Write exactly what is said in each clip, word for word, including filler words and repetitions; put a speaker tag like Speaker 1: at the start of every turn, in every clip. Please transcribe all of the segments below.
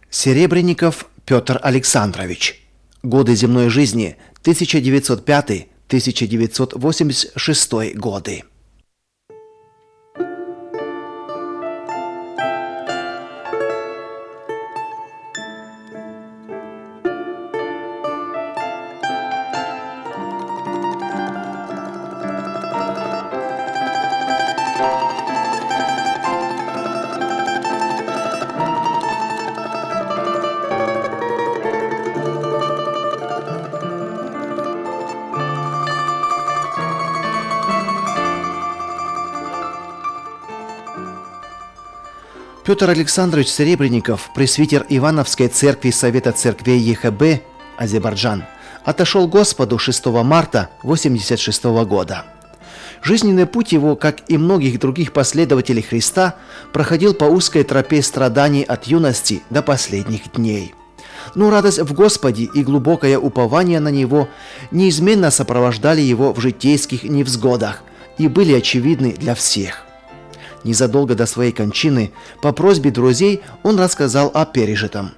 Speaker 1: Серебренников Петр Александрович. Годы земной жизни тысяча девятьсот пятый — тысяча девятьсот восемьдесят шестой годы. Петр Александрович Серебренников, пресвитер Ивановской церкви Совета церквей ЕХБ, Азербайджан, отошел Господу шестого марта восемьдесят шестого года. Жизненный путь его, как и многих других последователей Христа, проходил по узкой тропе страданий от юности до последних дней. Но радость в Господе и глубокое упование на Него неизменно сопровождали его в житейских невзгодах и были очевидны для всех. Незадолго до своей кончины, по просьбе друзей, он рассказал о пережитом.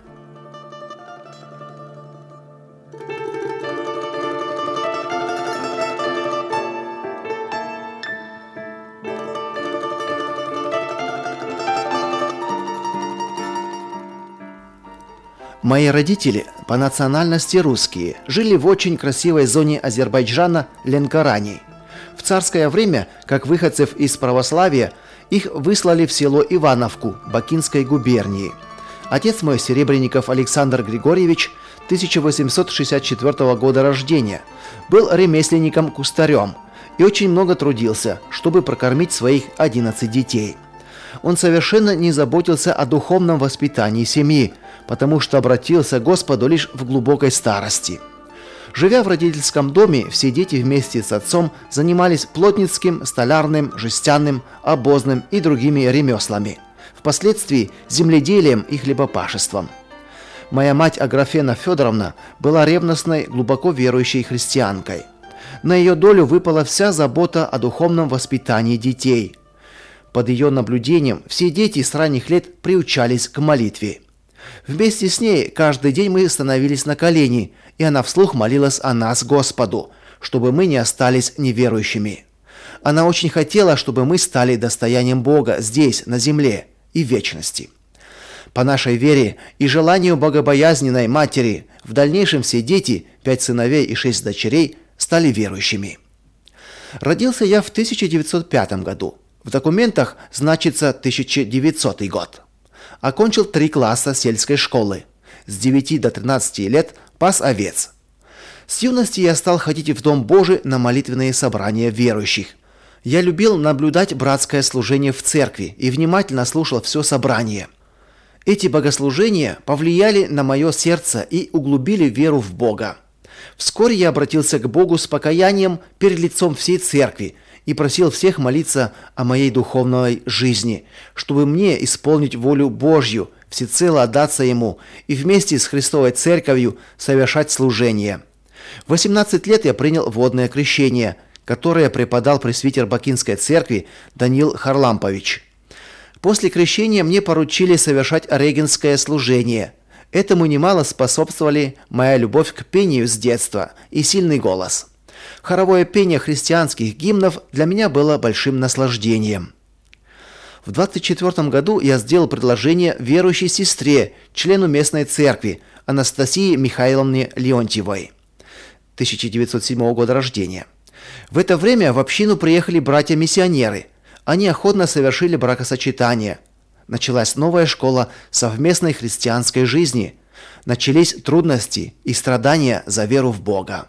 Speaker 1: Мои родители, по национальности русские, жили в очень красивой зоне Азербайджана Ленкорани. В царское время, как выходцев из православия, их выслали в село Ивановку Бакинской губернии. Отец мой, Серебренников Александр Григорьевич, тысяча восемьсот шестьдесят четвёртого года рождения, был ремесленником-кустарем и очень много трудился, чтобы прокормить своих одиннадцать детей. Он совершенно не заботился о духовном воспитании семьи, потому что обратился к Господу лишь в глубокой старости. Живя в родительском доме, все дети вместе с отцом занимались плотницким, столярным, жестяным, обозным и другими ремеслами. Впоследствии земледелием и хлебопашеством. Моя мать Аграфена Федоровна была ревностной, глубоко верующей христианкой. На ее долю выпала вся забота о духовном воспитании детей. Под ее наблюдением все дети с ранних лет приучались к молитве. Вместе с ней каждый день мы становились на колени, и она вслух молилась о нас Господу, чтобы мы не остались неверующими. Она очень хотела, чтобы мы стали достоянием Бога здесь, на земле и в вечности. По нашей вере и желанию богобоязненной матери, в дальнейшем все дети, пять сыновей и шесть дочерей, стали верующими. Родился я в тысяча девятьсот пятом году. В документах значится тысяча девятисотый год. Окончил три класса сельской школы. С девяти до тринадцати лет пас овец. С юности я стал ходить в Дом Божий на молитвенные собрания верующих. Я любил наблюдать братское служение в церкви и внимательно слушал все собрание. Эти богослужения повлияли на мое сердце и углубили веру в Бога. Вскоре я обратился к Богу с покаянием перед лицом всей церкви и просил всех молиться о моей духовной жизни, чтобы мне исполнить волю Божью, всецело отдаться Ему и вместе с Христовой Церковью совершать служение. В восемнадцать лет я принял водное крещение, которое преподал пресвитер Бакинской церкви Даниил Харлампович. После крещения мне поручили совершать регенское служение. Этому немало способствовали моя любовь к пению с детства и сильный голос. Хоровое пение христианских гимнов для меня было большим наслаждением. В двадцать четвёртом году я сделал предложение верующей сестре, члену местной церкви, Анастасии Михайловне Леонтьевой, тысяча девятьсот седьмого года рождения. В это время в общину приехали братья-миссионеры. Они охотно совершили бракосочетание. Началась новая школа совместной христианской жизни. Начались трудности и страдания за веру в Бога.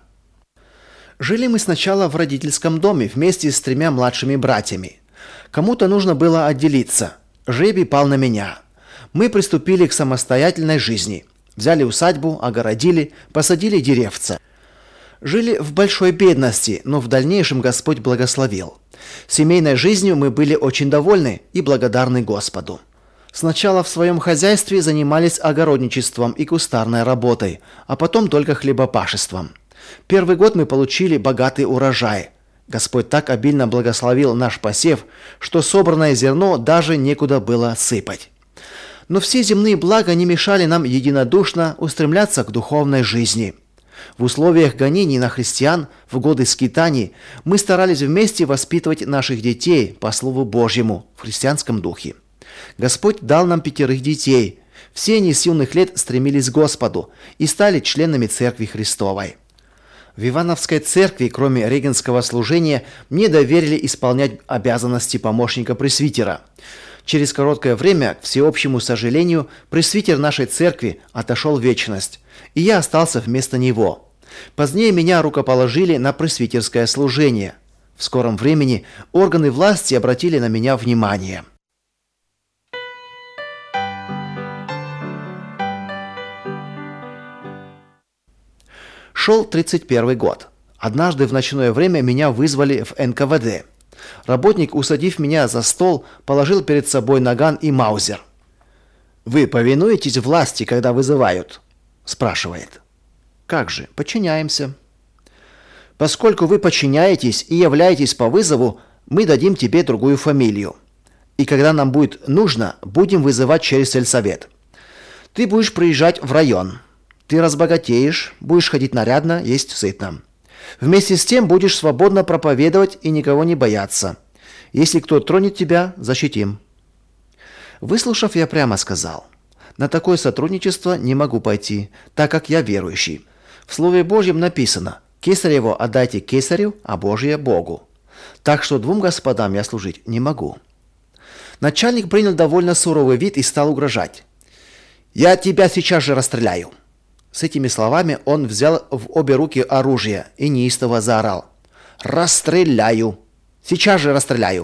Speaker 1: Жили мы сначала в родительском доме вместе с тремя младшими братьями. Кому-то нужно было отделиться. Жребий пал на меня. Мы приступили к самостоятельной жизни. Взяли усадьбу, огородили, посадили деревца. Жили в большой бедности, но в дальнейшем Господь благословил. Семейной жизнью мы были очень довольны и благодарны Господу. Сначала в своем хозяйстве занимались огородничеством и кустарной работой, а потом только хлебопашеством. Первый год мы получили богатый урожай. Господь так обильно благословил наш посев, что собранное зерно даже некуда было сыпать. Но все земные блага не мешали нам единодушно устремляться к духовной жизни. В условиях гонений на христиан в годы скитаний мы старались вместе воспитывать наших детей по Слову Божьему в христианском духе. Господь дал нам пятерых детей. Все они с юных лет стремились к Господу и стали членами Церкви Христовой. В Ивановской церкви, кроме регенского служения, мне доверили исполнять обязанности помощника пресвитера. Через короткое время, к всеобщему сожалению, пресвитер нашей церкви отошел в вечность, и я остался вместо него. Позднее меня рукоположили на пресвитерское служение. В скором времени органы власти обратили на меня внимание. Шел тридцать первый год. Однажды в ночное время меня вызвали в эн ка вэ дэ. Работник, усадив меня за стол, положил перед собой наган и маузер. «Вы повинуетесь власти, когда вызывают?» – спрашивает. «Как же, подчиняемся». «Поскольку вы подчиняетесь и являетесь по вызову, мы дадим тебе другую фамилию. И когда нам будет нужно, будем вызывать через сельсовет. Ты будешь приезжать в район. Ты разбогатеешь, будешь ходить нарядно, есть сытно. Вместе с тем будешь свободно проповедовать и никого не бояться. Если кто тронет тебя, защитим». Выслушав, я прямо сказал: на такое сотрудничество не могу пойти, так как я верующий. В Слове Божьем написано: «Кесарево отдайте кесарю, а Божие Богу». Так что двум господам я служить не могу. Начальник принял довольно суровый вид и стал угрожать: «Я тебя сейчас же расстреляю». С этими словами он взял в обе руки оружие и неистово заорал: «Расстреляю! Сейчас же расстреляю!»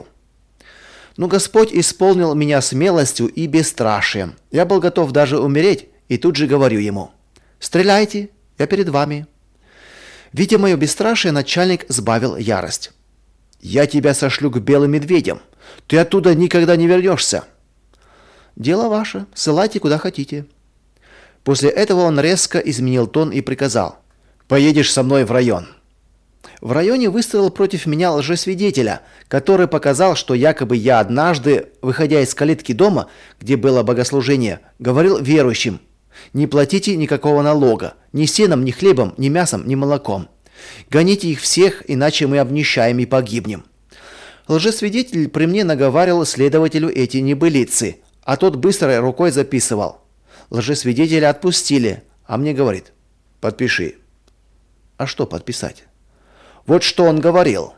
Speaker 1: Но Господь исполнил меня смелостью и бесстрашием. Я был готов даже умереть, и тут же говорю ему: «Стреляйте, я перед вами». Видя мое бесстрашие, начальник сбавил ярость: «Я тебя сошлю к белым медведям. Ты оттуда никогда не вернешься». «Дело ваше, ссылайте куда хотите». После этого он резко изменил тон и приказал: «Поедешь со мной в район». В районе выставил против меня лжесвидетеля, который показал, что якобы я однажды, выходя из калитки дома, где было богослужение, говорил верующим: «Не платите никакого налога, ни сеном, ни хлебом, ни мясом, ни молоком. Гоните их всех, иначе мы обнищаем и погибнем». Лжесвидетель при мне наговаривал следователю эти небылицы, а тот быстрой рукой записывал. Лжесвидетеля отпустили, а мне говорит: «Подпиши». А что подписать? Вот что он говорил.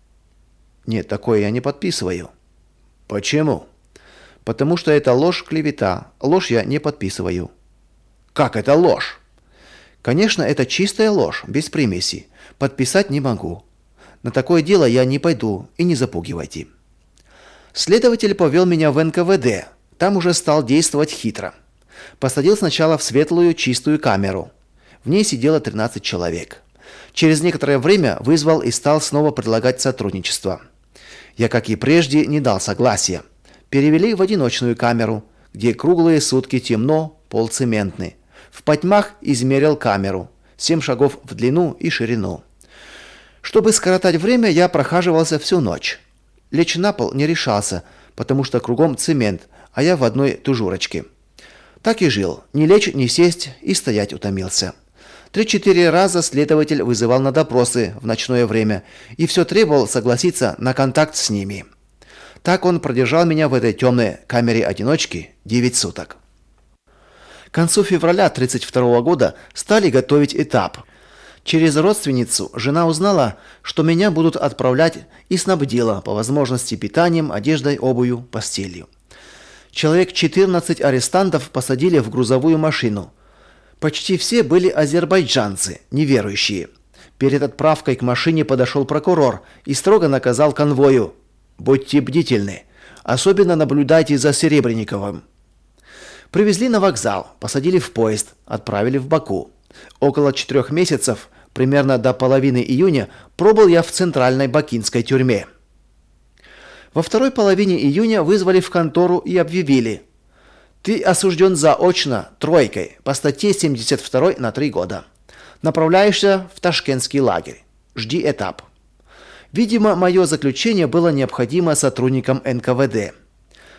Speaker 1: Нет, такое я не подписываю. Почему? Потому что это ложь, клевета. Ложь я не подписываю. Как это ложь? Конечно, это чистая ложь, без примеси. Подписать не могу. На такое дело я не пойду, и не запугивайте. Следователь повел меня в эн ка вэ дэ. Там уже стал действовать хитро. Посадил сначала в светлую, чистую камеру. В ней сидело тринадцать человек. Через некоторое время вызвал и стал снова предлагать сотрудничество. Я, как и прежде, не дал согласия. Перевели в одиночную камеру, где круглые сутки темно, пол цементный. В потьмах измерил камеру, семь шагов в длину и ширину. Чтобы скоротать время, я прохаживался всю ночь. Лечь на пол не решался, потому что кругом цемент, а я в одной тужурочке. Так и жил, ни лечь, ни сесть, и стоять утомился. Три-четыре раза следователь вызывал на допросы в ночное время и все требовал согласиться на контакт с ними. Так он продержал меня в этой темной камере-одиночке девять суток. К концу февраля тридцать второго года стали готовить этап. Через родственницу жена узнала, что меня будут отправлять, и снабдила по возможности питанием, одеждой, обувью, постелью. Человек четырнадцать арестантов посадили в грузовую машину. Почти все были азербайджанцы, неверующие. Перед отправкой к машине подошел прокурор и строго наказал конвою: «Будьте бдительны, особенно наблюдайте за Серебренниковым». Привезли на вокзал, посадили в поезд, отправили в Баку. Около четырех месяцев, примерно до половины июня, пробыл я в центральной бакинской тюрьме. Во второй половине июня вызвали в контору и объявили: «Ты осужден заочно, тройкой, по статье семьдесят два на три года. Направляешься в ташкентский лагерь. Жди этап». Видимо, мое заключение было необходимо сотрудникам эн ка вэ дэ.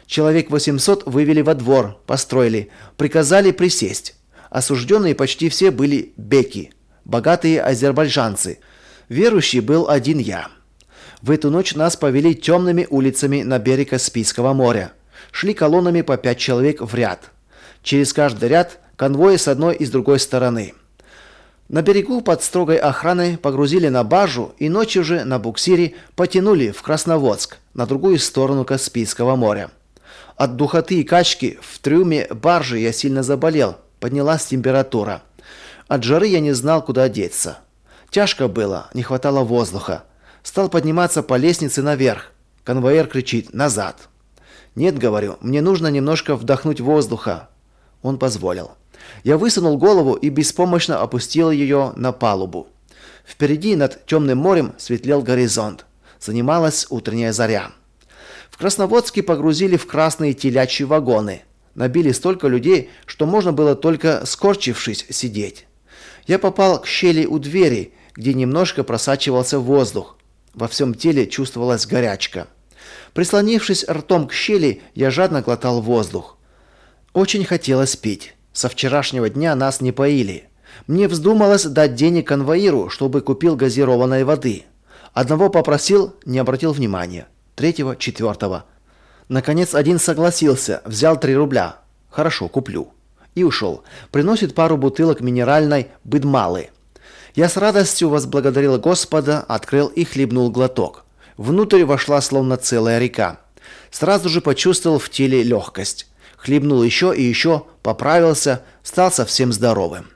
Speaker 1: Человек восемьсот вывели во двор, построили, приказали присесть. Осужденные почти все были беки, богатые азербайджанцы. Верующий был один я. В эту ночь нас повели темными улицами на берег Каспийского моря. Шли колоннами по пять человек в ряд. Через каждый ряд конвои с одной и с другой стороны. На берегу под строгой охраной погрузили на баржу и ночью же на буксире потянули в Красноводск, на другую сторону Каспийского моря. От духоты и качки в трюме баржи я сильно заболел, поднялась температура. От жары я не знал, куда деться. Тяжко было, не хватало воздуха. Стал подниматься по лестнице наверх. Конвоир кричит: «Назад!» «Нет, — говорю, — мне нужно немножко вдохнуть воздуха». Он позволил. Я высунул голову и беспомощно опустил ее на палубу. Впереди над темным морем светлел горизонт. Занималась утренняя заря. В Красноводске погрузили в красные телячьи вагоны. Набили столько людей, что можно было только скорчившись сидеть. Я попал к щели у двери, где немножко просачивался воздух. Во всем теле чувствовалась горячка. Прислонившись ртом к щели, я жадно глотал воздух. Очень хотелось пить. Со вчерашнего дня нас не поили. Мне вздумалось дать денег конвоиру, чтобы купил газированной воды. Одного попросил, не обратил внимания. Третьего, четвертого. Наконец один согласился, взял три рубля. Хорошо, куплю. И ушел. Приносит пару бутылок минеральной быдмалы. Я с радостью возблагодарил Господа, открыл и хлебнул глоток. Внутрь вошла словно целая река. Сразу же почувствовал в теле легкость. Хлебнул еще и еще, поправился, стал совсем здоровым.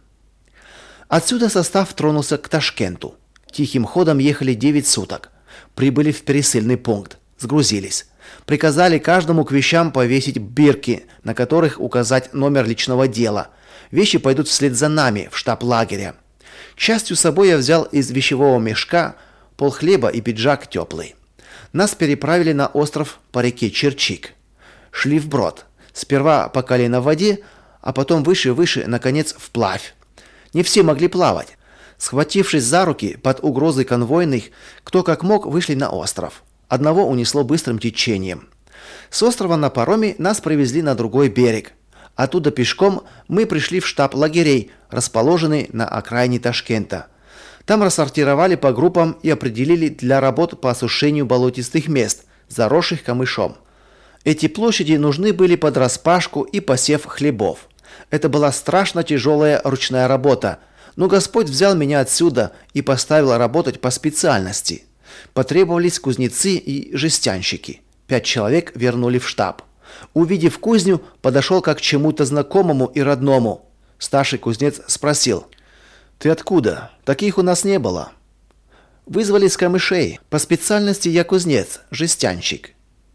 Speaker 1: Отсюда состав тронулся к Ташкенту. Тихим ходом ехали девять суток. Прибыли в пересыльный пункт. Сгрузились. Приказали каждому к вещам повесить бирки, на которых указать номер личного дела. Вещи пойдут вслед за нами в штаб лагеря. К счастью, с собой я взял из вещевого мешка полхлеба и пиджак теплый. Нас переправили на остров по реке Черчик. Шли вброд. Сперва по колено в воде, а потом выше-выше, наконец, вплавь. Не все могли плавать. Схватившись за руки под угрозой конвойных, кто как мог вышли на остров. Одного унесло быстрым течением. С острова на пароме нас привезли на другой берег. Оттуда пешком мы пришли в штаб лагерей, расположенный на окраине Ташкента. Там рассортировали по группам и определили для работ по осушению болотистых мест, заросших камышом. Эти площади нужны были под распашку и посев хлебов. Это была страшно тяжелая ручная работа, но Господь взял меня отсюда и поставил работать по специальности. Потребовались кузнецы и жестянщики. Пять человек вернули в штаб. Увидев кузню, подошел как к чему-то знакомому и родному. Старший кузнец спросил: «Ты откуда? Таких у нас не было». «Вызвали с камышей. По специальности я кузнец, жестянщик».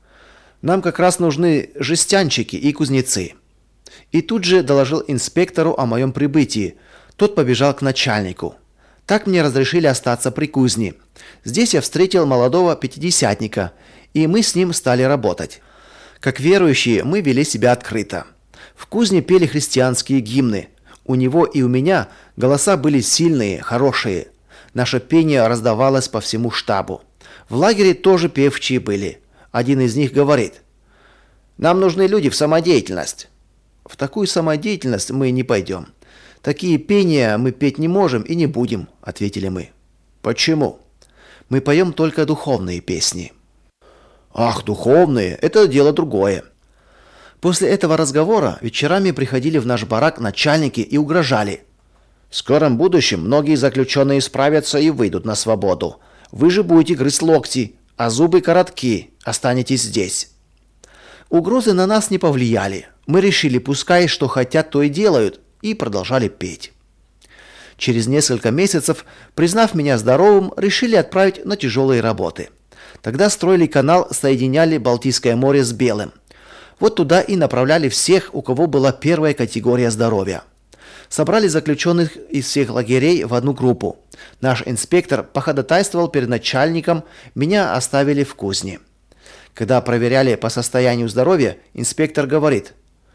Speaker 1: «Нам как раз нужны жестянщики и кузнецы». И тут же доложил инспектору о моем прибытии. Тот побежал к начальнику. Так мне разрешили остаться при кузне. Здесь я встретил молодого пятидесятника, и мы с ним стали работать. Как верующие, мы вели себя открыто. В кузне пели христианские гимны. У него и у меня голоса были сильные, хорошие. Наше пение раздавалось по всему штабу. В лагере тоже певчие были. Один из них говорит: «Нам нужны люди в самодеятельность». «В такую самодеятельность мы не пойдем. Такие пения мы петь не можем и не будем», — ответили мы. «Почему?» «Мы поем только духовные песни». «Ах, духовные, это дело другое». После этого разговора вечерами приходили в наш барак начальники и угрожали: «В скором будущем многие заключенные справятся и выйдут на свободу. Вы же будете грызть локти, а зубы коротки, останетесь здесь». Угрозы на нас не повлияли. Мы решили, пускай что хотят, то и делают, и продолжали петь. Через несколько месяцев, признав меня здоровым, решили отправить на тяжелые работы. Тогда строили канал, соединяли Балтийское море с Белым. Вот туда и направляли всех, у кого была первая категория здоровья. Собрали заключенных из всех лагерей в одну группу. Наш инспектор походатайствовал перед начальником, меня оставили в кузне. Когда проверяли по состоянию здоровья, инспектор говорит: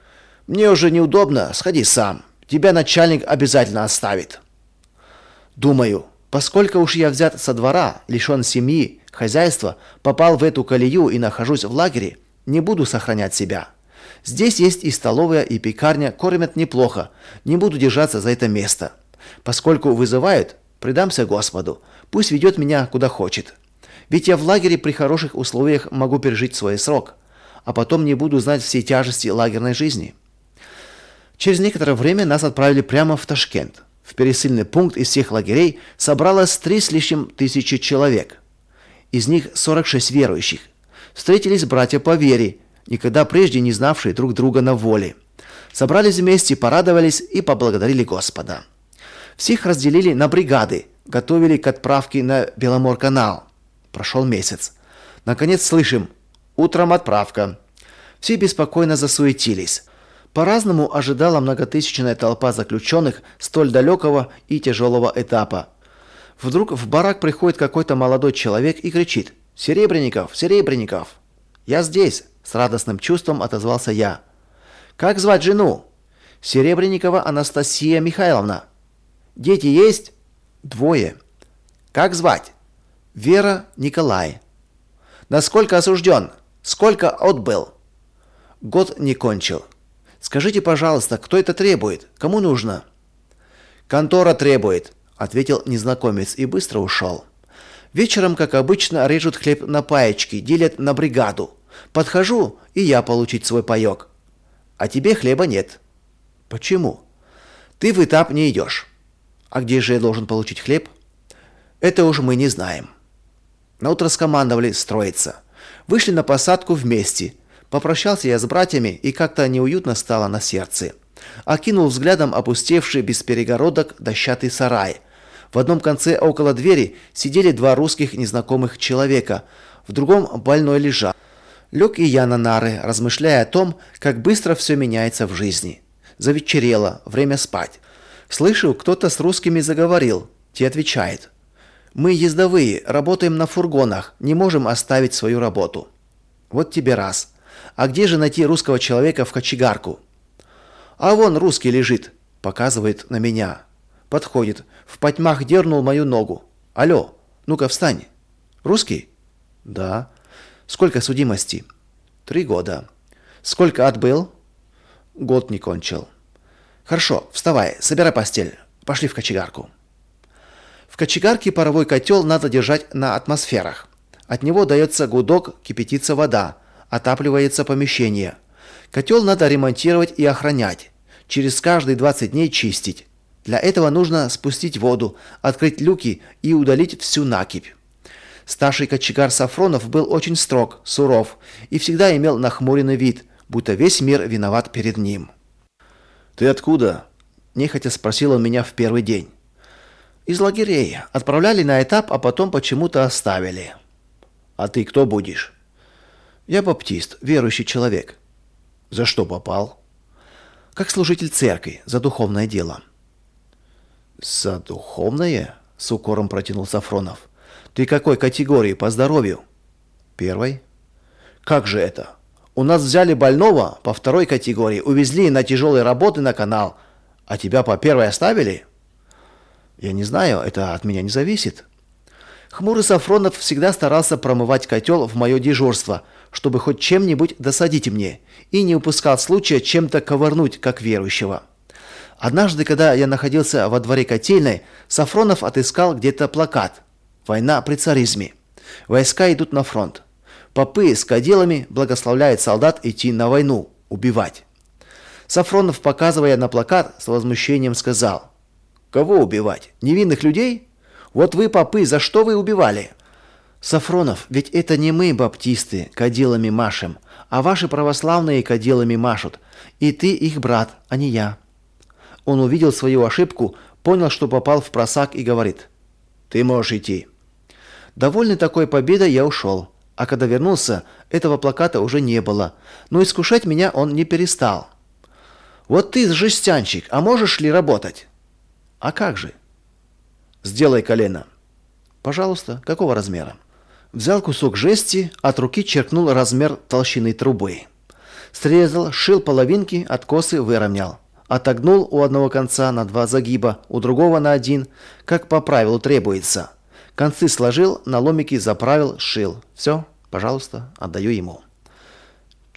Speaker 1: «Мне уже неудобно, сходи сам. Тебя начальник обязательно оставит». Думаю, поскольку уж я взят со двора, лишен семьи, хозяйства, попал в эту колею и нахожусь в лагере, Не буду сохранять себя. Здесь есть и столовая, и пекарня, кормят неплохо. Не буду держаться за это место. Поскольку вызывают, предамся Господу. Пусть ведет меня куда хочет. Ведь я в лагере при хороших условиях могу пережить свой срок, а потом не буду знать все тяжести лагерной жизни. Через некоторое время нас отправили прямо в Ташкент. В пересыльный пункт из всех лагерей собралось три с лишним тысячи человек. Из них сорок шесть верующих. Встретились братья по вере, никогда прежде не знавшие друг друга на воле. Собрались вместе, порадовались и поблагодарили Господа. Всех разделили на бригады, готовили к отправке на Беломор-канал. Прошел месяц. Наконец слышим: утром отправка. Все беспокойно засуетились. По-разному ожидала многотысячная толпа заключенных столь далекого и тяжелого этапа. Вдруг в барак приходит какой-то молодой человек и кричит: «Серебренников! Серебренников!» «Я здесь!» – с радостным чувством отозвался я. «Как звать жену?» «Серебренникова Анастасия Михайловна». «Дети есть?» «Двое». «Как звать?» «Вера, Николай». «Насколько осужден? Сколько отбыл?» «Год не кончил». «Скажите, пожалуйста, кто это требует? Кому нужно?» «Контора требует», – ответил незнакомец и быстро ушел. Вечером, как обычно, режут хлеб на паечки, делят на бригаду. Подхожу, и я получить свой паёк. А тебе хлеба нет. Почему? Ты в этап не идешь. А где же я должен получить хлеб? Это уж мы не знаем. Наутро скомандовали строиться. Вышли на посадку вместе. Попрощался я с братьями, и как-то неуютно стало на сердце. Окинул взглядом опустевший без перегородок дощатый сарай. В одном конце около двери сидели два русских незнакомых человека, в другом больной лежал. Лег и я на нары, размышляя о том, как быстро все меняется в жизни. Завечерело, время спать. Слышу, кто-то с русскими заговорил. Те отвечает: «Мы ездовые, работаем на фургонах, не можем оставить свою работу». Вот тебе раз. А где же найти русского человека в кочегарку? А вон русский лежит, показывает на меня. Подходит, в потьмах дернул мою ногу. Алло, ну-ка встань. Русский? Да. Сколько судимости? Три года. Сколько отбыл? Год не кончил. Хорошо, вставай, собирай постель. Пошли в кочегарку. В кочегарке паровой котел надо держать на атмосферах. От него дается гудок, кипятится вода, отапливается помещение. Котел надо ремонтировать и охранять. Через каждые двадцать дней чистить. Для этого нужно спустить воду, открыть люки и удалить всю накипь. Старший кочегар Сафронов был очень строг, суров и всегда имел нахмуренный вид, будто весь мир виноват перед ним. «Ты откуда?» – нехотя спросил он меня в первый день. «Из лагерей. Отправляли на этап, а потом почему-то оставили». «А ты кто будешь?» «Я баптист, верующий человек». «За что попал?» «Как служитель церкви, за духовное дело». «За духовное?» – с укором протянул Сафронов. «Ты какой категории по здоровью?» «Первой». «Как же это? У нас взяли больного по второй категории, увезли на тяжелые работы на канал, а тебя по первой оставили?» «Я не знаю, это от меня не зависит». Хмурый Сафронов всегда старался промывать котел в мое дежурство, чтобы хоть чем-нибудь досадить мне, и не упускал случая чем-то ковырнуть, как верующего. Однажды, когда я находился во дворе котельной, Сафронов отыскал где-то плакат «Война при царизме». Войска идут на фронт. Попы с кадилами благословляют солдат идти на войну, убивать. Сафронов, показывая на плакат, с возмущением сказал: «Кого убивать? Невинных людей? Вот вы, попы, за что вы убивали?» «Сафронов, ведь это не мы, баптисты, кадилами машем, а ваши православные кадилами машут, и ты их брат, а не я». Он увидел свою ошибку, понял, что попал в просак и говорит: «Ты можешь идти». Довольный такой победой, я ушел, а когда вернулся, этого плаката уже не было, но искушать меня он не перестал. «Вот ты жестянщик, а можешь ли работать?» «А как же?» «Сделай колено». «Пожалуйста, какого размера?» Взял кусок жести, от руки черкнул размер толщины трубы. Срезал, сшил половинки, откосы выровнял. Отогнул у одного конца на два загиба, у другого на один, как по правилу требуется. Концы сложил, на ломики заправил, сшил. Все, пожалуйста, отдаю ему.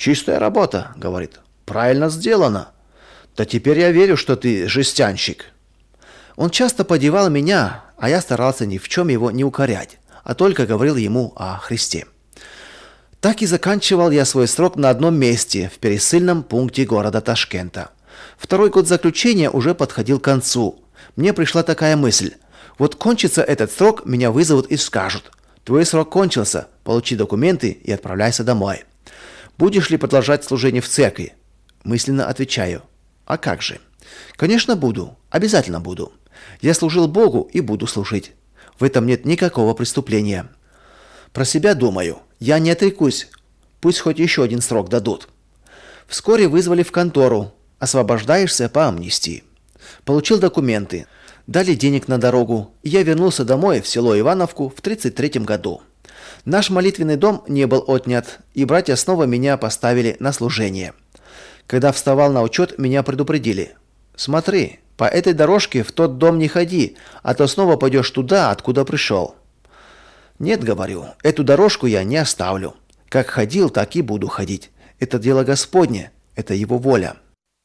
Speaker 1: «Чистая работа», — говорит. «Правильно сделано. Да теперь я верю, что ты жестянщик». Он часто подевал меня, а я старался ни в чем его не укорять, а только говорил ему о Христе. Так и заканчивал я свой срок на одном месте, в пересыльном пункте города Ташкента. Второй год заключения уже подходил к концу. Мне пришла такая мысль. Вот кончится этот срок, меня вызовут и скажут: «Твой срок кончился, получи документы и отправляйся домой». «Будешь ли продолжать служение в церкви?» Мысленно отвечаю: «А как же? Конечно, буду, обязательно буду. Я служил Богу и буду служить. В этом нет никакого преступления». Про себя думаю: я не отрекусь, пусть хоть еще один срок дадут. Вскоре вызвали в контору. Освобождаешься по амнистии. Получил документы, дали денег на дорогу, и я вернулся домой в село Ивановку в тридцать третьем году. Наш молитвенный дом не был отнят, и братья снова меня поставили на служение. Когда вставал на учет, меня предупредили: «Смотри, по этой дорожке в тот дом не ходи, а то снова пойдешь туда, откуда пришел». «Нет, — говорю, — эту дорожку я не оставлю. Как ходил, так и буду ходить. Это дело Господне, это Его воля».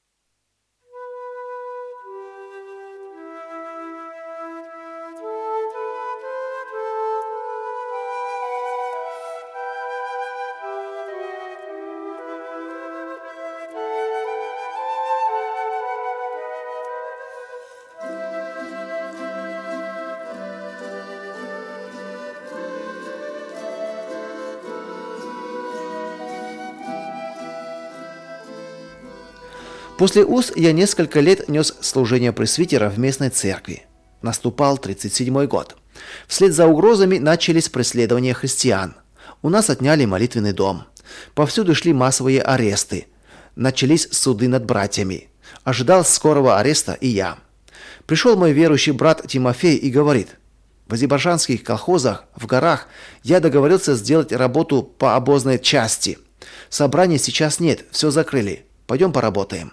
Speaker 1: После уз я несколько лет нес служение пресвитера в местной церкви. Наступал тридцать седьмой год. Вслед за угрозами начались преследования христиан. У нас отняли молитвенный дом. Повсюду шли массовые аресты. Начались суды над братьями. Ожидал скорого ареста и я. Пришел мой верующий брат Тимофей и говорит: «В азербайджанских колхозах, в горах, я договорился сделать работу по обозной части. Собраний сейчас нет, все закрыли. Пойдем поработаем».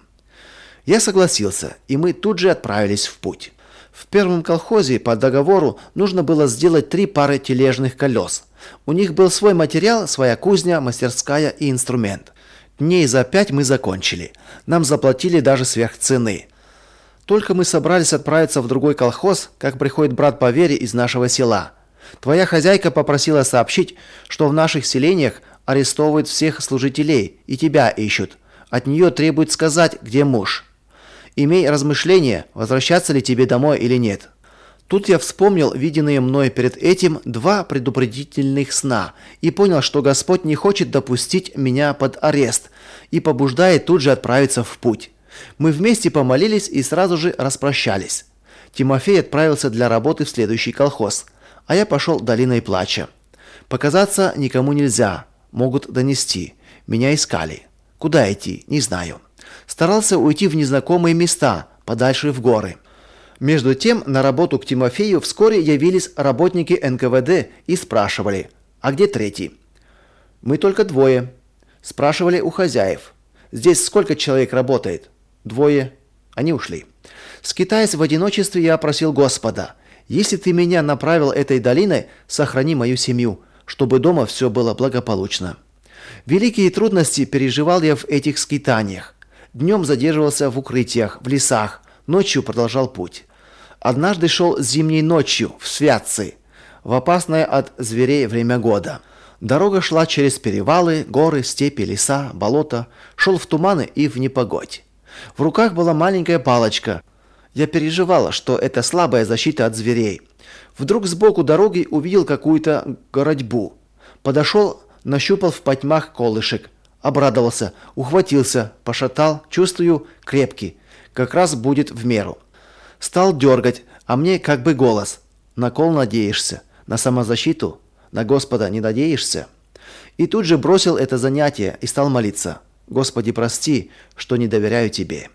Speaker 1: Я согласился, и мы тут же отправились в путь. В первом колхозе по договору нужно было сделать три пары тележных колес. У них был свой материал, своя кузня, мастерская и инструмент. Дней за пять мы закончили. Нам заплатили даже сверх цены. Только мы собрались отправиться в другой колхоз, как приходит брат по вере из нашего села. «Твоя хозяйка попросила сообщить, что в наших селениях арестовывают всех служителей и тебя ищут. От нее требуют сказать, где муж. Имей размышление, возвращаться ли тебе домой или нет». Тут я вспомнил виденные мной перед этим два предупредительных сна и понял, что Господь не хочет допустить меня под арест и побуждает тут же отправиться в путь. Мы вместе помолились и сразу же распрощались. Тимофей отправился для работы в следующий колхоз, а я пошел долиной плача. Показаться никому нельзя, могут донести. Меня искали. Куда идти, не знаю. Старался уйти в незнакомые места, подальше в горы. Между тем, на работу к Тимофею вскоре явились работники эн ка вэ дэ и спрашивали: «А где третий?» «Мы только двое». Спрашивали у хозяев: «Здесь сколько человек работает?» «Двое». Они ушли. Скитаясь в одиночестве, я просил Господа: «Если ты меня направил этой долиной, сохрани мою семью, чтобы дома все было благополучно». Великие трудности переживал я в этих скитаниях. Днем задерживался в укрытиях, в лесах, ночью продолжал путь. Однажды шел зимней ночью в Святцы, в опасное от зверей время года. Дорога шла через перевалы, горы, степи, леса, болота, шел в туманы и в непогодь. В руках была маленькая палочка. Я переживала, что это слабая защита от зверей. Вдруг сбоку дороги увидел какую-то городьбу. Подошел, нащупал в потьмах колышек. Обрадовался, ухватился, пошатал, чувствую, крепкий. Как раз будет в меру. Стал дергать, а мне как бы голос: «На кол надеешься, на самозащиту, на Господа не надеешься». И тут же бросил это занятие и стал молиться: «Господи, прости, что не доверяю Тебе».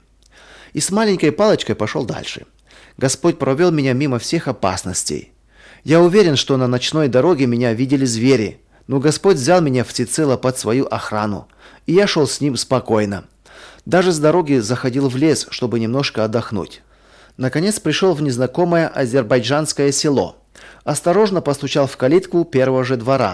Speaker 1: И с маленькой палочкой пошел дальше. Господь провел меня мимо всех опасностей. Я уверен, что на ночной дороге меня видели звери, но Господь взял меня всецело под свою охрану, и я шел с Ним спокойно. Даже с дороги заходил в лес, чтобы немножко отдохнуть. Наконец пришел в незнакомое азербайджанское село. Осторожно постучал в калитку первого же двора.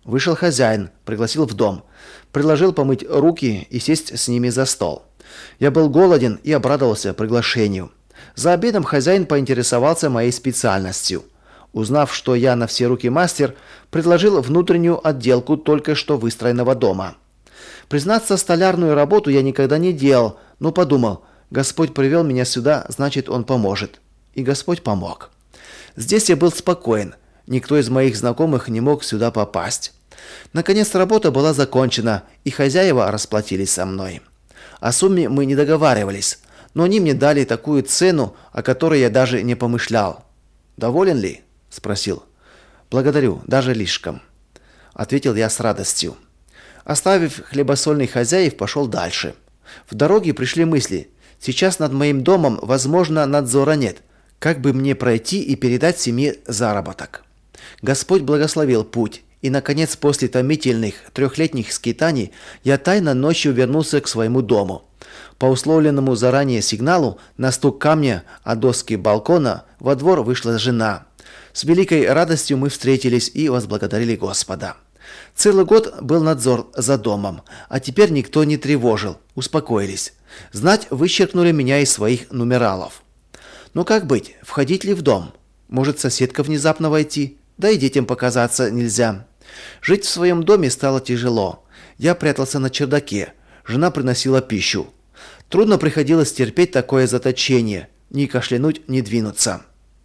Speaker 1: Вышел хозяин, пригласил в дом, предложил помыть руки и сесть с ними за стол. Я был голоден и обрадовался приглашению. За обедом хозяин поинтересовался моей специальностью. Узнав, что я на все руки мастер, предложил внутреннюю отделку только что выстроенного дома. Признаться, столярную работу я никогда не делал, но подумал, Господь привел меня сюда, значит, Он поможет. И Господь помог. Здесь я был спокоен. Никто из моих знакомых не мог сюда попасть. Наконец работа была закончена, и хозяева расплатились со мной. О сумме мы не договаривались, но они мне дали такую цену, о которой я даже не помышлял. «Доволен ли?» – спросил. «Благодарю, даже слишком», – ответил я с радостью. Оставив хлебосольных хозяев, пошел дальше. В дороге пришли мысли. Сейчас над моим домом, возможно, надзора нет. Как бы мне пройти и передать семье заработок? Господь благословил путь, и, наконец, после томительных трехлетних скитаний, я тайно ночью вернулся к своему дому. По условленному заранее сигналу на стук камня о доски балкона во двор вышла жена. С великой радостью мы встретились и возблагодарили Господа. Целый год был надзор за домом, а теперь никто не тревожил, успокоились. Знать вычеркнули меня из своих нумералов. Но как быть, входить ли в дом? Может, соседка внезапно войти? Да и детям показаться нельзя. Жить в своем доме стало тяжело. Я прятался на чердаке. Жена приносила пищу. Трудно приходилось терпеть такое заточение. Ни кашлянуть, ни двинуться.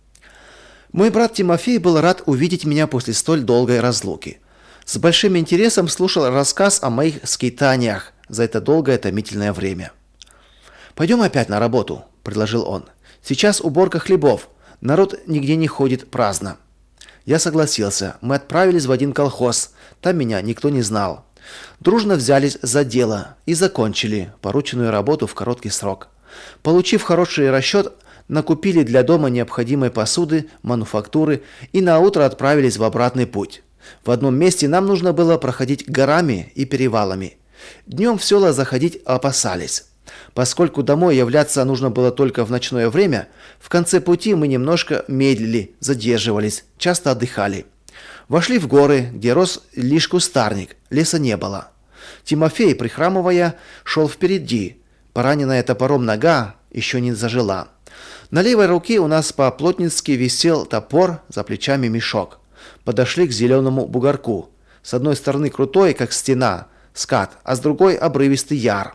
Speaker 1: Мой брат Тимофей был рад увидеть меня после столь долгой разлуки. С большим интересом слушал рассказ о моих скитаниях за это долгое томительное время. «Пойдем опять на работу», – предложил он. «Сейчас уборка хлебов. Народ нигде не ходит праздно». Я согласился. Мы отправились в один колхоз. Там меня никто не знал. Дружно взялись за дело и закончили порученную работу в короткий срок. Получив хороший расчет, накупили для дома необходимой посуды, мануфактуры и наутро отправились в обратный путь. В одном месте нам нужно было проходить горами и перевалами. Днем в села заходить опасались. Поскольку домой являться нужно было только в ночное время, в конце пути мы немножко медлили, задерживались, часто отдыхали. Вошли в горы, где рос лишь кустарник, леса не было. Тимофей, прихрамывая, шел впереди. Пораненная топором нога еще не зажила. На левой руке у нас по-плотницки висел топор, за плечами мешок. Подошли к зеленому бугорку. С одной стороны крутой, как стена, скат, а с другой обрывистый яр.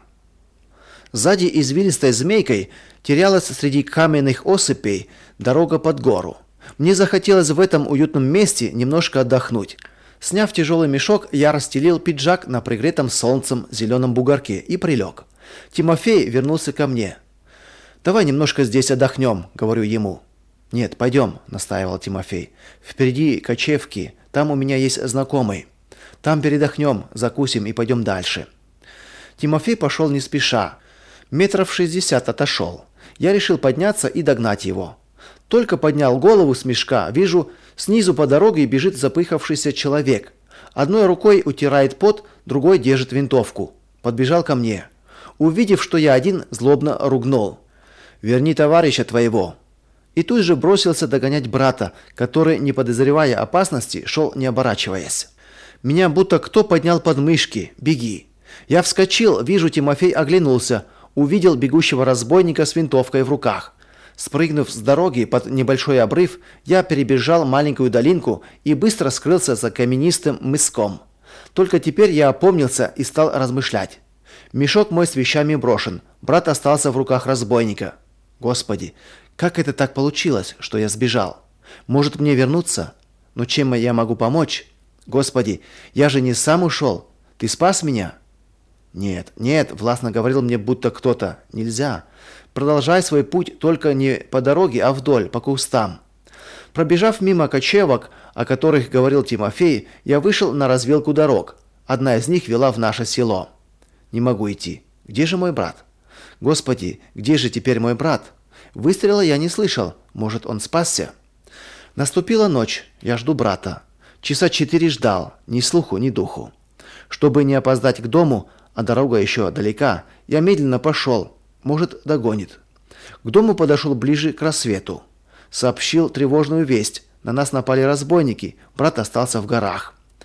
Speaker 1: Сзади извилистой змейкой терялась среди каменных осыпей дорога под гору. Мне захотелось в этом уютном месте немножко отдохнуть. Сняв тяжелый мешок, я расстелил пиджак на пригретом солнцем зеленом бугорке и прилег. Тимофей вернулся ко мне. «Давай немножко здесь отдохнем», — говорю ему. «Нет, пойдем», — настаивал Тимофей. «Впереди кочевки, там у меня есть знакомый. Там передохнем, закусим и пойдем дальше». Тимофей пошел не спеша. Метров шестьдесят отошел. Я решил подняться и догнать его. Только поднял голову с мешка, вижу, снизу по дороге бежит запыхавшийся человек. Одной рукой утирает пот, другой держит винтовку. Подбежал ко мне. Увидев, что я один, злобно ругнул. «Верни товарища твоего». И тут же бросился догонять брата, который, не подозревая опасности, шел не оборачиваясь. Меня будто кто поднял подмышки. «Беги». Я вскочил, вижу, Тимофей оглянулся, увидел бегущего разбойника с винтовкой в руках. Спрыгнув с дороги под небольшой обрыв, я перебежал маленькую долинку и быстро скрылся за каменистым мыском. Только теперь я опомнился и стал размышлять. Мешок мой с вещами брошен, брат остался в руках разбойника. Господи, как это так получилось, что я сбежал? Может, мне вернуться? Но чем я могу помочь? Господи, я же не сам ушел. Ты спас меня? Нет, нет, властно говорил мне будто кто-то. Нельзя. Продолжай свой путь только не по дороге, а вдоль, по кустам. Пробежав мимо кочевок, о которых говорил Тимофей, я вышел на развилку дорог. Одна из них вела в наше село. Не могу идти. Где же мой брат? Господи, где же теперь мой брат? Выстрела я не слышал. Может, он спасся? Наступила ночь. Я жду брата. Часа четыре ждал. Ни слуху, ни духу. Чтобы не опоздать к дому, а дорога еще далека, я медленно пошел. Может, догонит. К дому подошел ближе к рассвету. Сообщил тревожную весть. На нас напали разбойники. Брат остался в горах.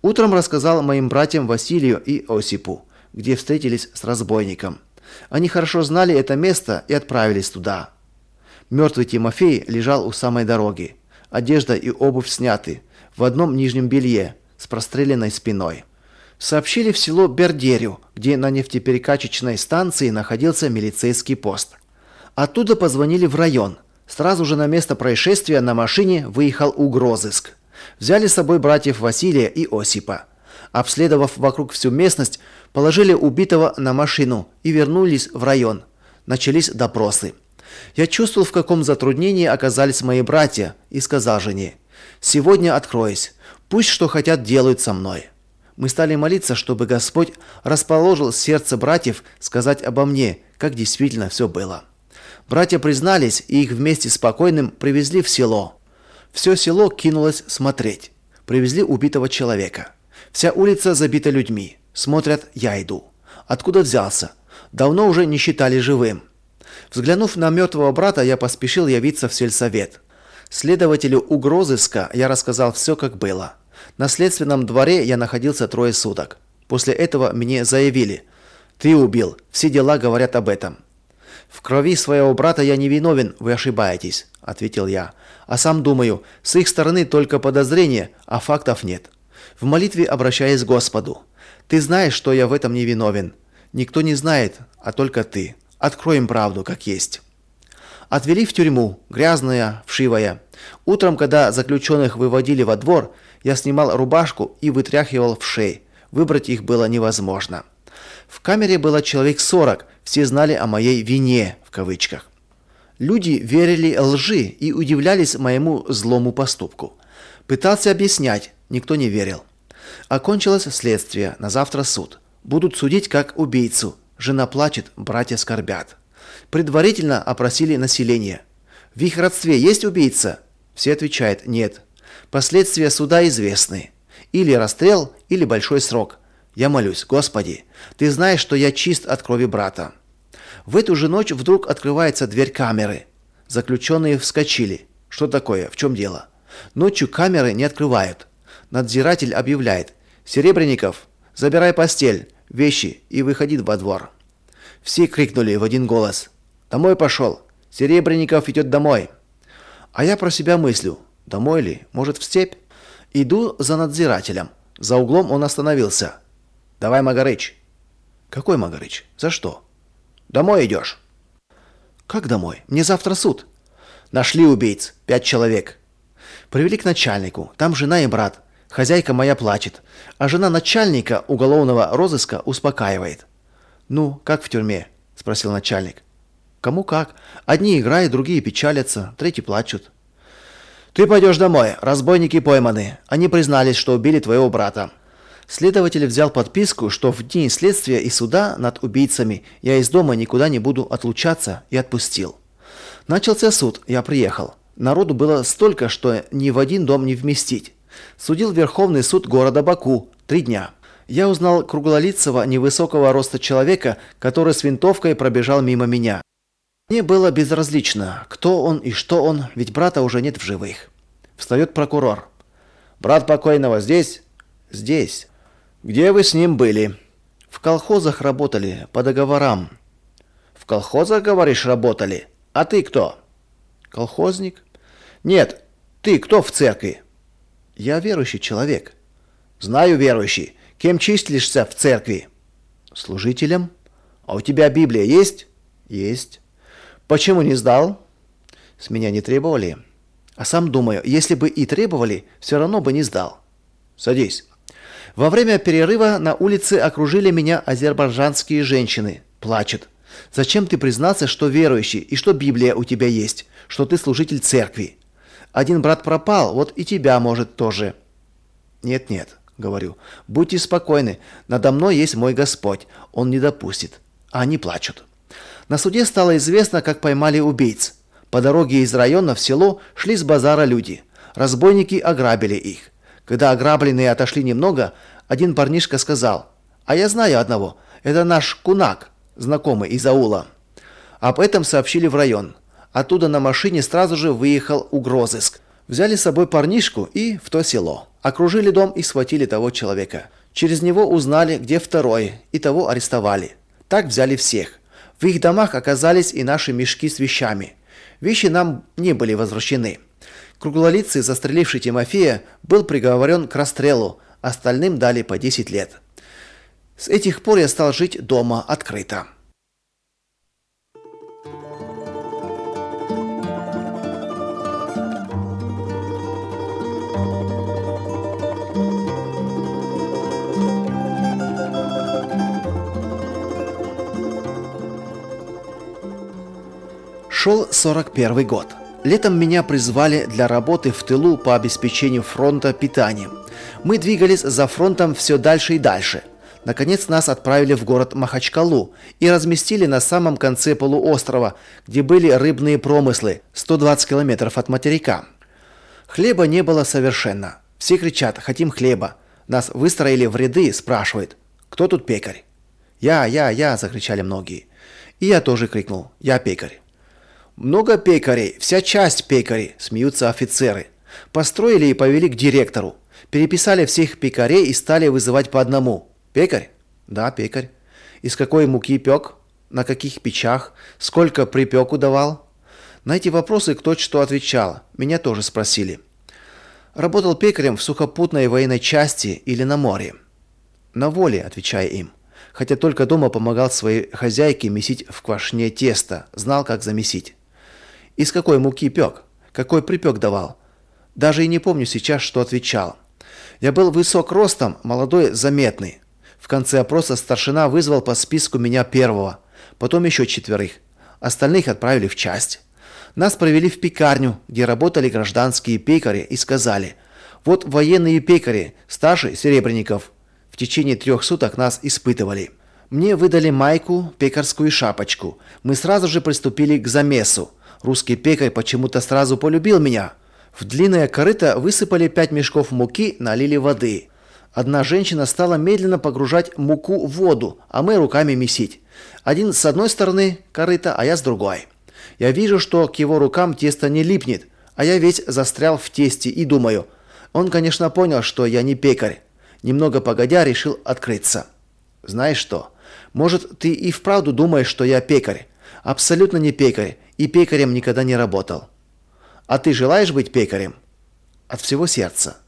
Speaker 1: Утром рассказал моим братьям Василию и Осипу, где встретились с разбойником. Они хорошо знали это место и отправились туда. Мертвый Тимофей лежал у самой дороги. Одежда и обувь сняты, в одном нижнем белье, с простреленной спиной. Сообщили в село Бердерю, где на нефтеперекачечной станции находился милицейский пост. Оттуда позвонили в район. Сразу же на место происшествия на машине выехал угрозыск. Взяли с собой братьев Василия и Осипа. Обследовав вокруг всю местность, положили убитого на машину и вернулись в район. Начались допросы. Я чувствовал, в каком затруднении оказались мои братья, и сказал жене: «Сегодня откроюсь. Пусть что хотят делают со мной». Мы стали молиться, чтобы Господь расположил сердце братьев сказать обо мне, как действительно все было. Братья признались, и их вместе с покойным привезли в село. Все село кинулось смотреть. Привезли убитого человека. Вся улица забита людьми. Смотрят: я иду. Откуда взялся? Давно уже не считали живым. Взглянув на мертвого брата, я поспешил явиться в сельсовет. Следователю угрозыска я рассказал все, как было. На следственном дворе я находился трое суток. После этого мне заявили: «Ты убил, все дела говорят об этом». «В крови своего брата я не виновен, вы ошибаетесь», – ответил я. «А сам думаю, с их стороны только подозрения, а фактов нет. В молитве обращаясь к Господу: Ты знаешь, что я в этом не виновен. Никто не знает, а только Ты. Открой им правду, как есть». Отвели в тюрьму, грязная, вшивая. Утром, когда заключенных выводили во двор, я снимал рубашку и вытряхивал вшей. Выбрать их было невозможно. В камере было человек сорок, все знали о моей «вине» в кавычках. Люди верили лжи и удивлялись моему злому поступку. Пытался объяснять, никто не верил. Окончилось следствие, на завтра суд. Будут судить как убийцу. Жена плачет, братья скорбят. Предварительно опросили население. В их родстве есть убийца? Все отвечают: нет. Последствия суда известны. Или расстрел, или большой срок. Я молюсь: Господи, Ты знаешь, что я чист от крови брата. В эту же ночь вдруг открывается дверь камеры. Заключенные вскочили. Что такое? В чем дело? Ночью камеры не открывают. Надзиратель объявляет: Серебренников, забирай постель, вещи и выходи во двор. Все крикнули в один голос: «Домой пошел! Серебренников идет домой!» А я про себя мыслю: домой ли? Может, в степь? Иду за надзирателем. За углом он остановился. «Давай, Магарыч». «Какой Магарыч? За что?» «Домой идешь». «Как домой? Мне завтра суд». «Нашли убийц. Пять человек». Привели к начальнику. Там жена и брат. Хозяйка моя плачет. А жена начальника уголовного розыска успокаивает. «Ну, как в тюрьме?» – спросил начальник. «Кому как. Одни играют, другие печалятся, третьи плачут». «Ты пойдешь домой. Разбойники пойманы. Они признались, что убили твоего брата». Следователь взял подписку, что в дни следствия и суда над убийцами я из дома никуда не буду отлучаться, и отпустил. Начался суд, я приехал. Народу было столько, что ни в один дом не вместить. Судил Верховный суд города Баку. Три дня. Я узнал круглолицего, невысокого роста человека, который с винтовкой пробежал мимо меня. Мне было безразлично, кто он и что он, ведь брата уже нет в живых. Встает прокурор. «Брат покойного здесь?» «Здесь». «Где вы с ним были?» «В колхозах работали, по договорам». «В колхозах, говоришь, работали? А ты кто?» «Колхозник». «Нет, ты кто в церкви?» «Я верующий человек». «Знаю, верующий. Кем числишься в церкви?» «Служителем». «А у тебя Библия есть?» «Есть». «Почему не сдал?» «С меня не требовали». «А сам думаю, если бы и требовали, все равно бы не сдал». «Садись». Во время перерыва на улице окружили меня азербайджанские женщины. Плачут. «Зачем ты признался, что верующий, и что Библия у тебя есть, что ты служитель церкви? Один брат пропал, вот и тебя может тоже». «Нет-нет», — говорю, — «будьте спокойны, надо мной есть мой Господь, Он не допустит». А они плачут. На суде стало известно, как поймали убийц. По дороге из района в село шли с базара люди. Разбойники ограбили их. Когда ограбленные отошли немного, один парнишка сказал: «А я знаю одного, это наш кунак, знакомый из аула». Об этом сообщили в район. Оттуда на машине сразу же выехал угрозыск. Взяли с собой парнишку и в то село. Окружили дом и схватили того человека. Через него узнали, где второй, и того арестовали. Так взяли всех. В их домах оказались и наши мешки с вещами. Вещи нам не были возвращены. Круглолицый, застреливший Тимофея, был приговорен к расстрелу, остальным дали по десять лет. С этих пор я стал жить дома открыто. Шел сорок первый год. Летом меня призвали для работы в тылу по обеспечению фронта питанием. Мы двигались за фронтом все дальше и дальше. Наконец нас отправили в город Махачкалу и разместили на самом конце полуострова, где были рыбные промыслы, сто двадцать километров от материка. Хлеба не было совершенно. Все кричат: «Хотим хлеба». Нас выстроили в ряды, спрашивают: «Кто тут пекарь?» «Я, я, я», – закричали многие. И я тоже крикнул: «Я пекарь». «Много пекарей, вся часть пекарей», – смеются офицеры. Построили и повели к директору. Переписали всех пекарей и стали вызывать по одному. «Пекарь?» «Да, пекарь». «Из какой муки пек? На каких печах? Сколько припеку давал?» На эти вопросы кто что отвечал. Меня тоже спросили. Работал пекарем в сухопутной военной части или на море? На воле, отвечая им. Хотя только дома помогал своей хозяйке месить в квашне тесто, знал, как замесить. Из какой муки пек? Какой припек давал? Даже и не помню сейчас, что отвечал. Я был высок ростом, молодой, заметный. В конце опроса старшина вызвал по списку меня первого, потом еще четверых. Остальных отправили в часть. Нас провели в пекарню, где работали гражданские пекари, и сказали: «Вот военные пекари, старший Серебренников». В течение трех суток нас испытывали. Мне выдали майку, пекарскую шапочку. Мы сразу же приступили к замесу. Русский пекарь почему-то сразу полюбил меня. В длинное корыто высыпали пять мешков муки, налили воды. Одна женщина стала медленно погружать муку в воду, а мы руками месить. Один с одной стороны корыта, а я с другой. Я вижу, что к его рукам тесто не липнет, а я весь застрял в тесте и думаю: он, конечно, понял, что я не пекарь. Немного погодя, решил открыться. Знаешь что? Может, ты и вправду думаешь, что я пекарь? Абсолютно не пекарь, и пекарем никогда не работал. А ты желаешь быть пекарем? От всего сердца.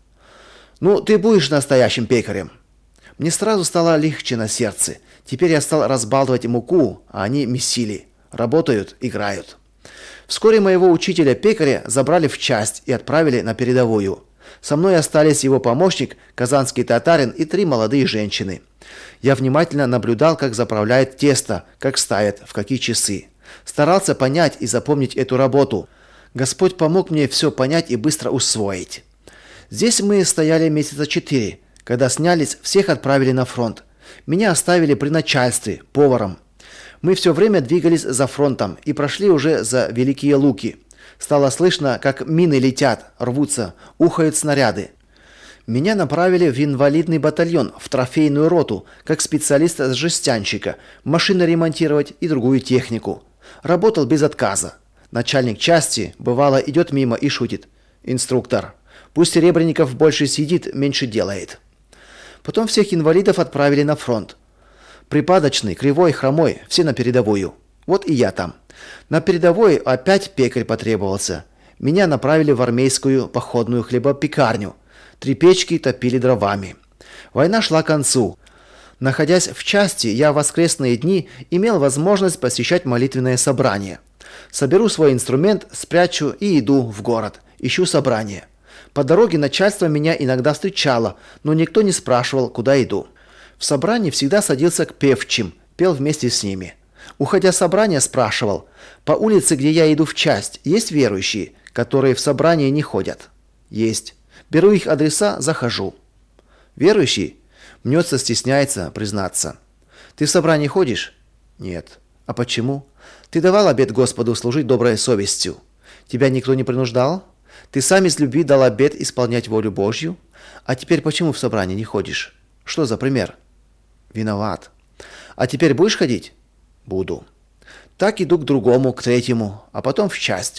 Speaker 1: Ну, ты будешь настоящим пекарем. Мне сразу стало легче на сердце. Теперь я стал разбалтывать муку, а они месили. Работают, играют. Вскоре моего учителя-пекаря забрали в часть и отправили на передовую. Со мной остались его помощник, казанский татарин, и три молодые женщины. Я внимательно наблюдал, как заправляют тесто, как ставят, в какие часы. Старался понять и запомнить эту работу. Господь помог мне все понять и быстро усвоить. Здесь мы стояли месяца четыре. Когда снялись, всех отправили на фронт. Меня оставили при начальстве, поваром. Мы все время двигались за фронтом и прошли уже за Великие Луки. Стало слышно, как мины летят, рвутся, ухают снаряды. Меня направили в инвалидный батальон, в трофейную роту, как специалиста-жестянщика, машины ремонтировать и другую технику. Работал без отказа. Начальник части, бывало, идет мимо и шутит: «Инструктор, пусть Серебренников больше сидит, меньше делает». Потом всех инвалидов отправили на фронт. Припадочный, кривой, хромой, все на передовую. Вот и я там. На передовой опять пекарь потребовался. Меня направили в армейскую походную хлебопекарню. Три печки топили дровами. Война шла к концу. Находясь в части, я в воскресные дни имел возможность посещать молитвенное собрание. Соберу свой инструмент, спрячу и иду в город. Ищу собрание. По дороге начальство меня иногда встречало, но никто не спрашивал, куда иду. В собрании всегда садился к певчим, пел вместе с ними. Уходя с собрания, спрашивал: по улице, где я иду в часть, есть верующие, которые в собрание не ходят? Есть. Беру их адреса, захожу. Верующий? Мнется, стесняется признаться. Ты в собрание ходишь? Нет. А почему? Ты давал обет Господу служить доброй совестью. Тебя никто не принуждал? Ты сам из любви дал обет исполнять волю Божью? А теперь почему в собрание не ходишь? Что за пример? Виноват. А теперь будешь ходить? Буду. Так иду к другому, к третьему, а потом в часть.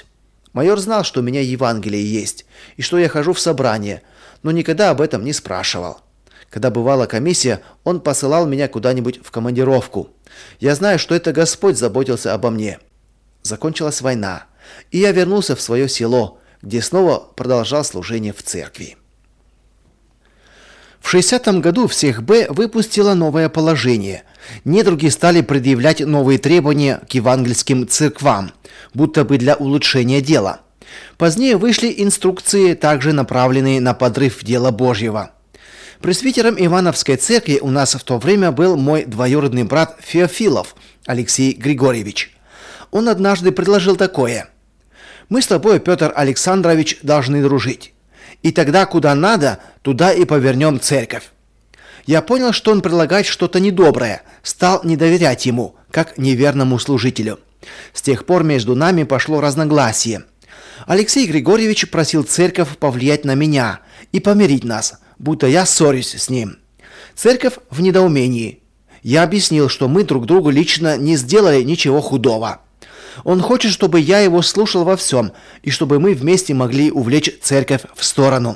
Speaker 1: Майор знал, что у меня Евангелие есть, и что я хожу в собрание, но никогда об этом не спрашивал. Когда бывала комиссия, он посылал меня куда-нибудь в командировку. Я знаю, что это Господь заботился обо мне. Закончилась война, и я вернулся в свое село, где снова продолжал служение в церкви. В шестидесятом году всех Б выпустило новое положение. Недруги стали предъявлять новые требования к евангельским церквам, будто бы для улучшения дела. Позднее вышли инструкции, также направленные на подрыв дела Божьего. Пресвитером Ивановской церкви у нас в то время был мой двоюродный брат Феофилов Алексей Григорьевич. Он однажды предложил такое: «Мы с тобой, Петр Александрович, должны дружить. И тогда, куда надо, туда и повернем церковь». Я понял, что он предлагает что-то недоброе, стал не доверять ему, как неверному служителю. С тех пор между нами пошло разногласие. Алексей Григорьевич просил церковь повлиять на меня и помирить нас, будто я ссорюсь с ним. Церковь в недоумении. Я объяснил, что мы друг другу лично не сделали ничего худого. Он хочет, чтобы я его слушал во всем, и чтобы мы вместе могли увлечь церковь в сторону.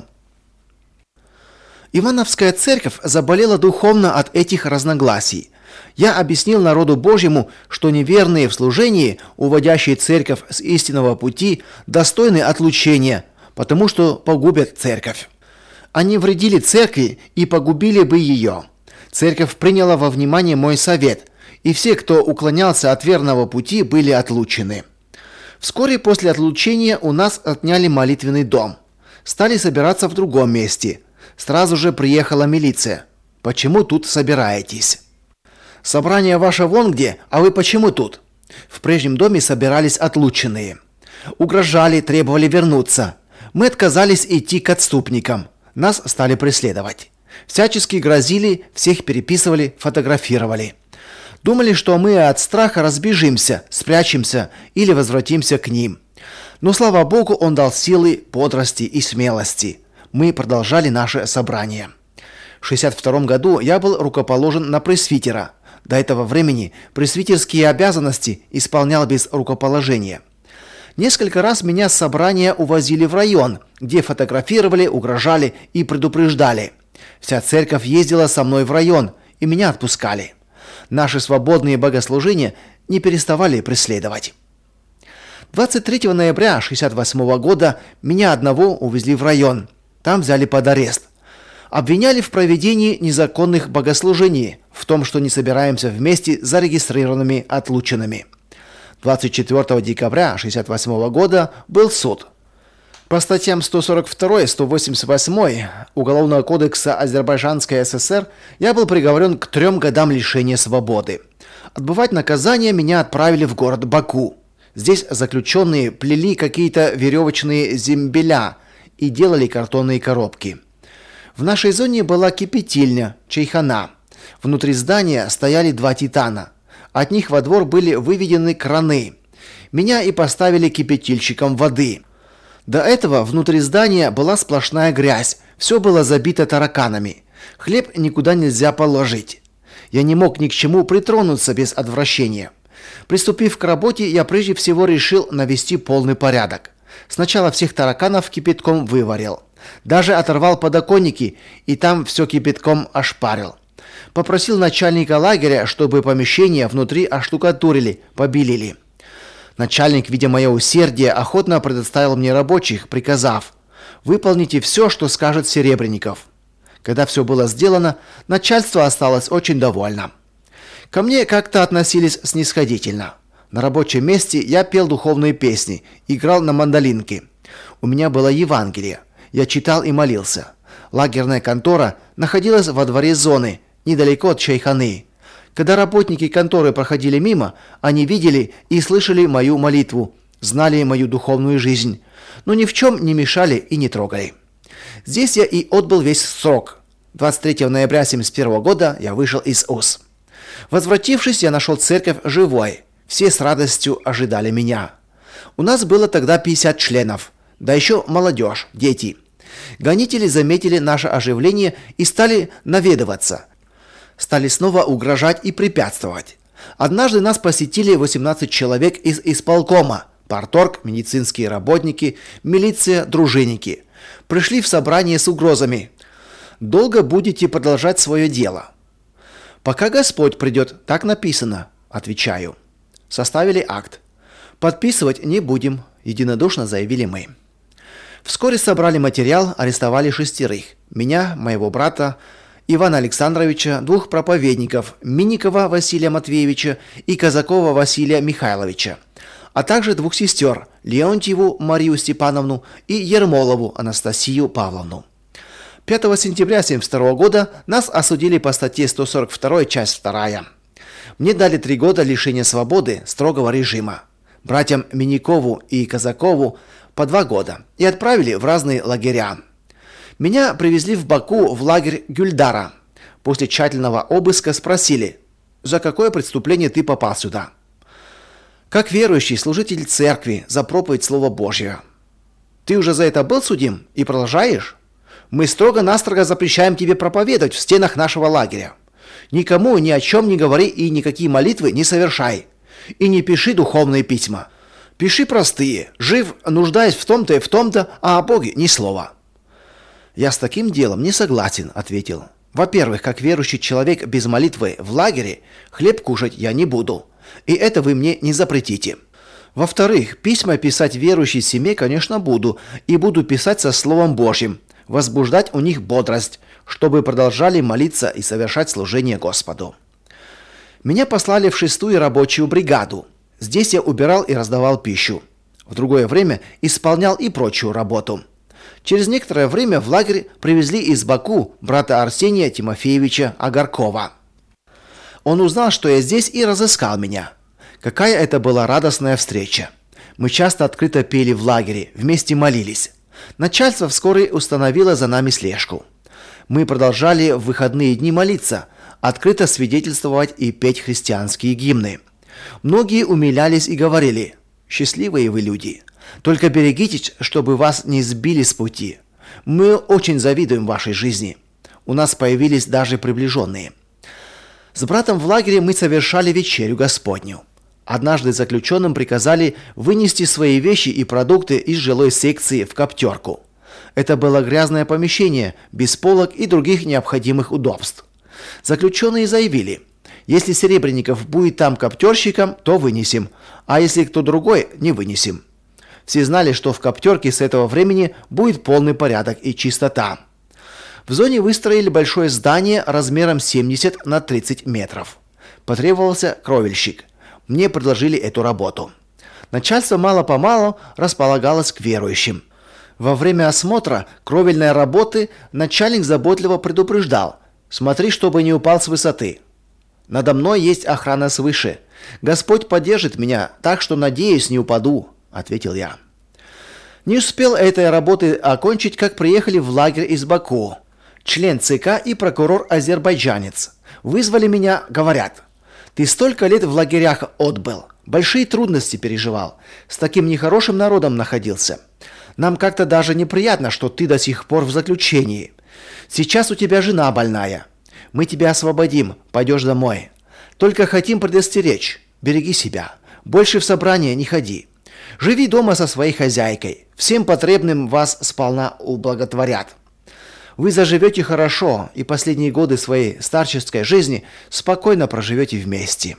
Speaker 1: Ивановская церковь заболела духовно от этих разногласий. Я объяснил народу Божьему, что неверные в служении, уводящие церковь с истинного пути, достойны отлучения, потому что погубят церковь. Они вредили церкви и погубили бы ее. Церковь приняла во внимание мой совет, и все, кто уклонялся от верного пути, были отлучены. Вскоре после отлучения у нас отняли молитвенный дом. Стали собираться в другом месте. Сразу же приехала милиция. «Почему тут собираетесь?» «Собрание ваше вон где, а вы почему тут?» В прежнем доме собирались отлученные. Угрожали, требовали вернуться. Мы отказались идти к отступникам. Нас стали преследовать. Всячески грозили, всех переписывали, фотографировали. Думали, что мы от страха разбежимся, спрячемся или возвратимся к ним. Но, слава Богу, он дал силы, бодрости и смелости. Мы продолжали наше собрание. В шестьдесят втором году я был рукоположен на пресвитера. До этого времени пресвитерские обязанности исполнял без рукоположения. Несколько раз меня с собрания увозили в район, где фотографировали, угрожали и предупреждали. Вся церковь ездила со мной в район, и меня отпускали. Наши свободные богослужения не переставали преследовать. двадцать третьего ноября шестьдесят восьмого года меня одного увезли в район. Там взяли под арест. Обвиняли в проведении незаконных богослужений, в том, что не собираемся вместе с зарегистрированными отлученными. двадцать четвёртого декабря шестьдесят восьмого года был суд. По статьям сто сорок два и сто восемьдесят восемь Уголовного кодекса Азербайджанской ССР я был приговорен к трем годам лишения свободы. Отбывать наказание меня отправили в город Баку. Здесь заключенные плели какие-то веревочные зембеля и делали картонные коробки. В нашей зоне была кипятильня, чайхана. Внутри здания стояли два титана. От них во двор были выведены краны. Меня и поставили кипятильщиком воды. До этого внутри здания была сплошная грязь, все было забито тараканами. Хлеб никуда нельзя положить. Я не мог ни к чему притронуться без отвращения. Приступив к работе, я прежде всего решил навести полный порядок. Сначала всех тараканов кипятком выварил. Даже оторвал подоконники и там все кипятком ошпарил. Попросил начальника лагеря, чтобы помещение внутри оштукатурили, побелили. Начальник, видя мое усердие, охотно предоставил мне рабочих, приказав: «Выполните все, что скажет Серебренников». Когда все было сделано, начальство осталось очень довольно. Ко мне как-то относились снисходительно. На рабочем месте я пел духовные песни, играл на мандолинке. У меня было Евангелие. Я читал и молился. Лагерная контора находилась во дворе зоны, недалеко от чайханы. Когда работники конторы проходили мимо, они видели и слышали мою молитву, знали мою духовную жизнь, но ни в чем не мешали и не трогали. Здесь я и отбыл весь срок. двадцать третьего ноября семьдесят первого года я вышел из УЗ. Возвратившись, я нашел церковь живой. Все с радостью ожидали меня. У нас было тогда пятьдесят членов, да еще молодежь, дети. Гонители заметили наше оживление и стали наведываться. Стали снова угрожать и препятствовать. Однажды нас посетили восемнадцать человек из исполкома, парторг, медицинские работники, милиция, дружинники. Пришли в собрание с угрозами. Долго будете продолжать свое дело. Пока Господь придет, так написано, отвечаю. Составили акт. Подписывать не будем, единодушно заявили мы. Вскоре собрали материал, арестовали шестерых. Меня, моего брата, Ивана Александровича, двух проповедников, Минникова Василия Матвеевича и Казакова Василия Михайловича, а также двух сестер, Леонтьеву Марию Степановну и Ермолову Анастасию Павловну. пятого сентября тысяча девятьсот семьдесят второго года нас осудили по статье сто сорок два, часть вторая. Мне дали три года лишения свободы строгого режима. Братьям Минникову и Казакову по два года и отправили в разные лагеря. Меня привезли в Баку в лагерь Гюльдара. После тщательного обыска спросили, за какое преступление ты попал сюда. Как верующий служитель церкви за проповедь Слова Божьего. Ты уже за это был судим и продолжаешь? Мы строго-настрого запрещаем тебе проповедовать в стенах нашего лагеря. Никому ни о чем не говори и никакие молитвы не совершай. И не пиши духовные письма. Пиши простые, жив, нуждаясь в том-то и в том-то, а о Боге ни слова. Я с таким делом не согласен, ответил. Во-первых, как верующий человек без молитвы в лагере, хлеб кушать я не буду. И это вы мне не запретите. Во-вторых, письма писать верующей семье, конечно, буду. И буду писать со Словом Божьим. Возбуждать у них бодрость, чтобы продолжали молиться и совершать служение Господу. Меня послали в шестую рабочую бригаду. Здесь я убирал и раздавал пищу. В другое время исполнял и прочую работу. Через некоторое время в лагерь привезли из Баку брата Арсения Тимофеевича Агаркова. Он узнал, что я здесь, и разыскал меня. Какая это была радостная встреча. Мы часто открыто пели в лагере, вместе молились. Начальство вскоре установило за нами слежку. Мы продолжали в выходные дни молиться, открыто свидетельствовать и петь христианские гимны. Многие умилялись и говорили: «Счастливые вы люди! Только берегитесь, чтобы вас не сбили с пути. Мы очень завидуем вашей жизни. У нас появились даже приближенные». С братом в лагере мы совершали вечерю Господню. Однажды заключенным приказали вынести свои вещи и продукты из жилой секции в коптерку. Это было грязное помещение, без полок и других необходимых удобств. Заключенные заявили: если Серебренников будет там коптерщиком, то вынесем, а если кто другой, не вынесем. Все знали, что в коптерке с этого времени будет полный порядок и чистота. В зоне выстроили большое здание размером семьдесят на тридцать метров. Потребовался кровельщик. Мне предложили эту работу. Начальство мало-помалу располагалось к верующим. Во время осмотра кровельной работы начальник заботливо предупреждал: смотри, чтобы не упал с высоты. Надо мной есть охрана свыше. Господь поддержит меня, так что, надеюсь, не упаду, ответил я. Не успел этой работы окончить, как приехали в лагерь из Баку. Член ЦК и прокурор-азербайджанец. Вызвали меня, говорят: ты столько лет в лагерях отбыл, большие трудности переживал, с таким нехорошим народом находился. Нам как-то даже неприятно, что ты до сих пор в заключении. Сейчас у тебя жена больная. Мы тебя освободим, пойдешь домой. Только хотим предостеречь: береги себя, больше в собрание не ходи. Живи дома со своей хозяйкой, всем потребным вас сполна ублаготворят. Вы заживете хорошо и последние годы своей старческой жизни спокойно проживете вместе.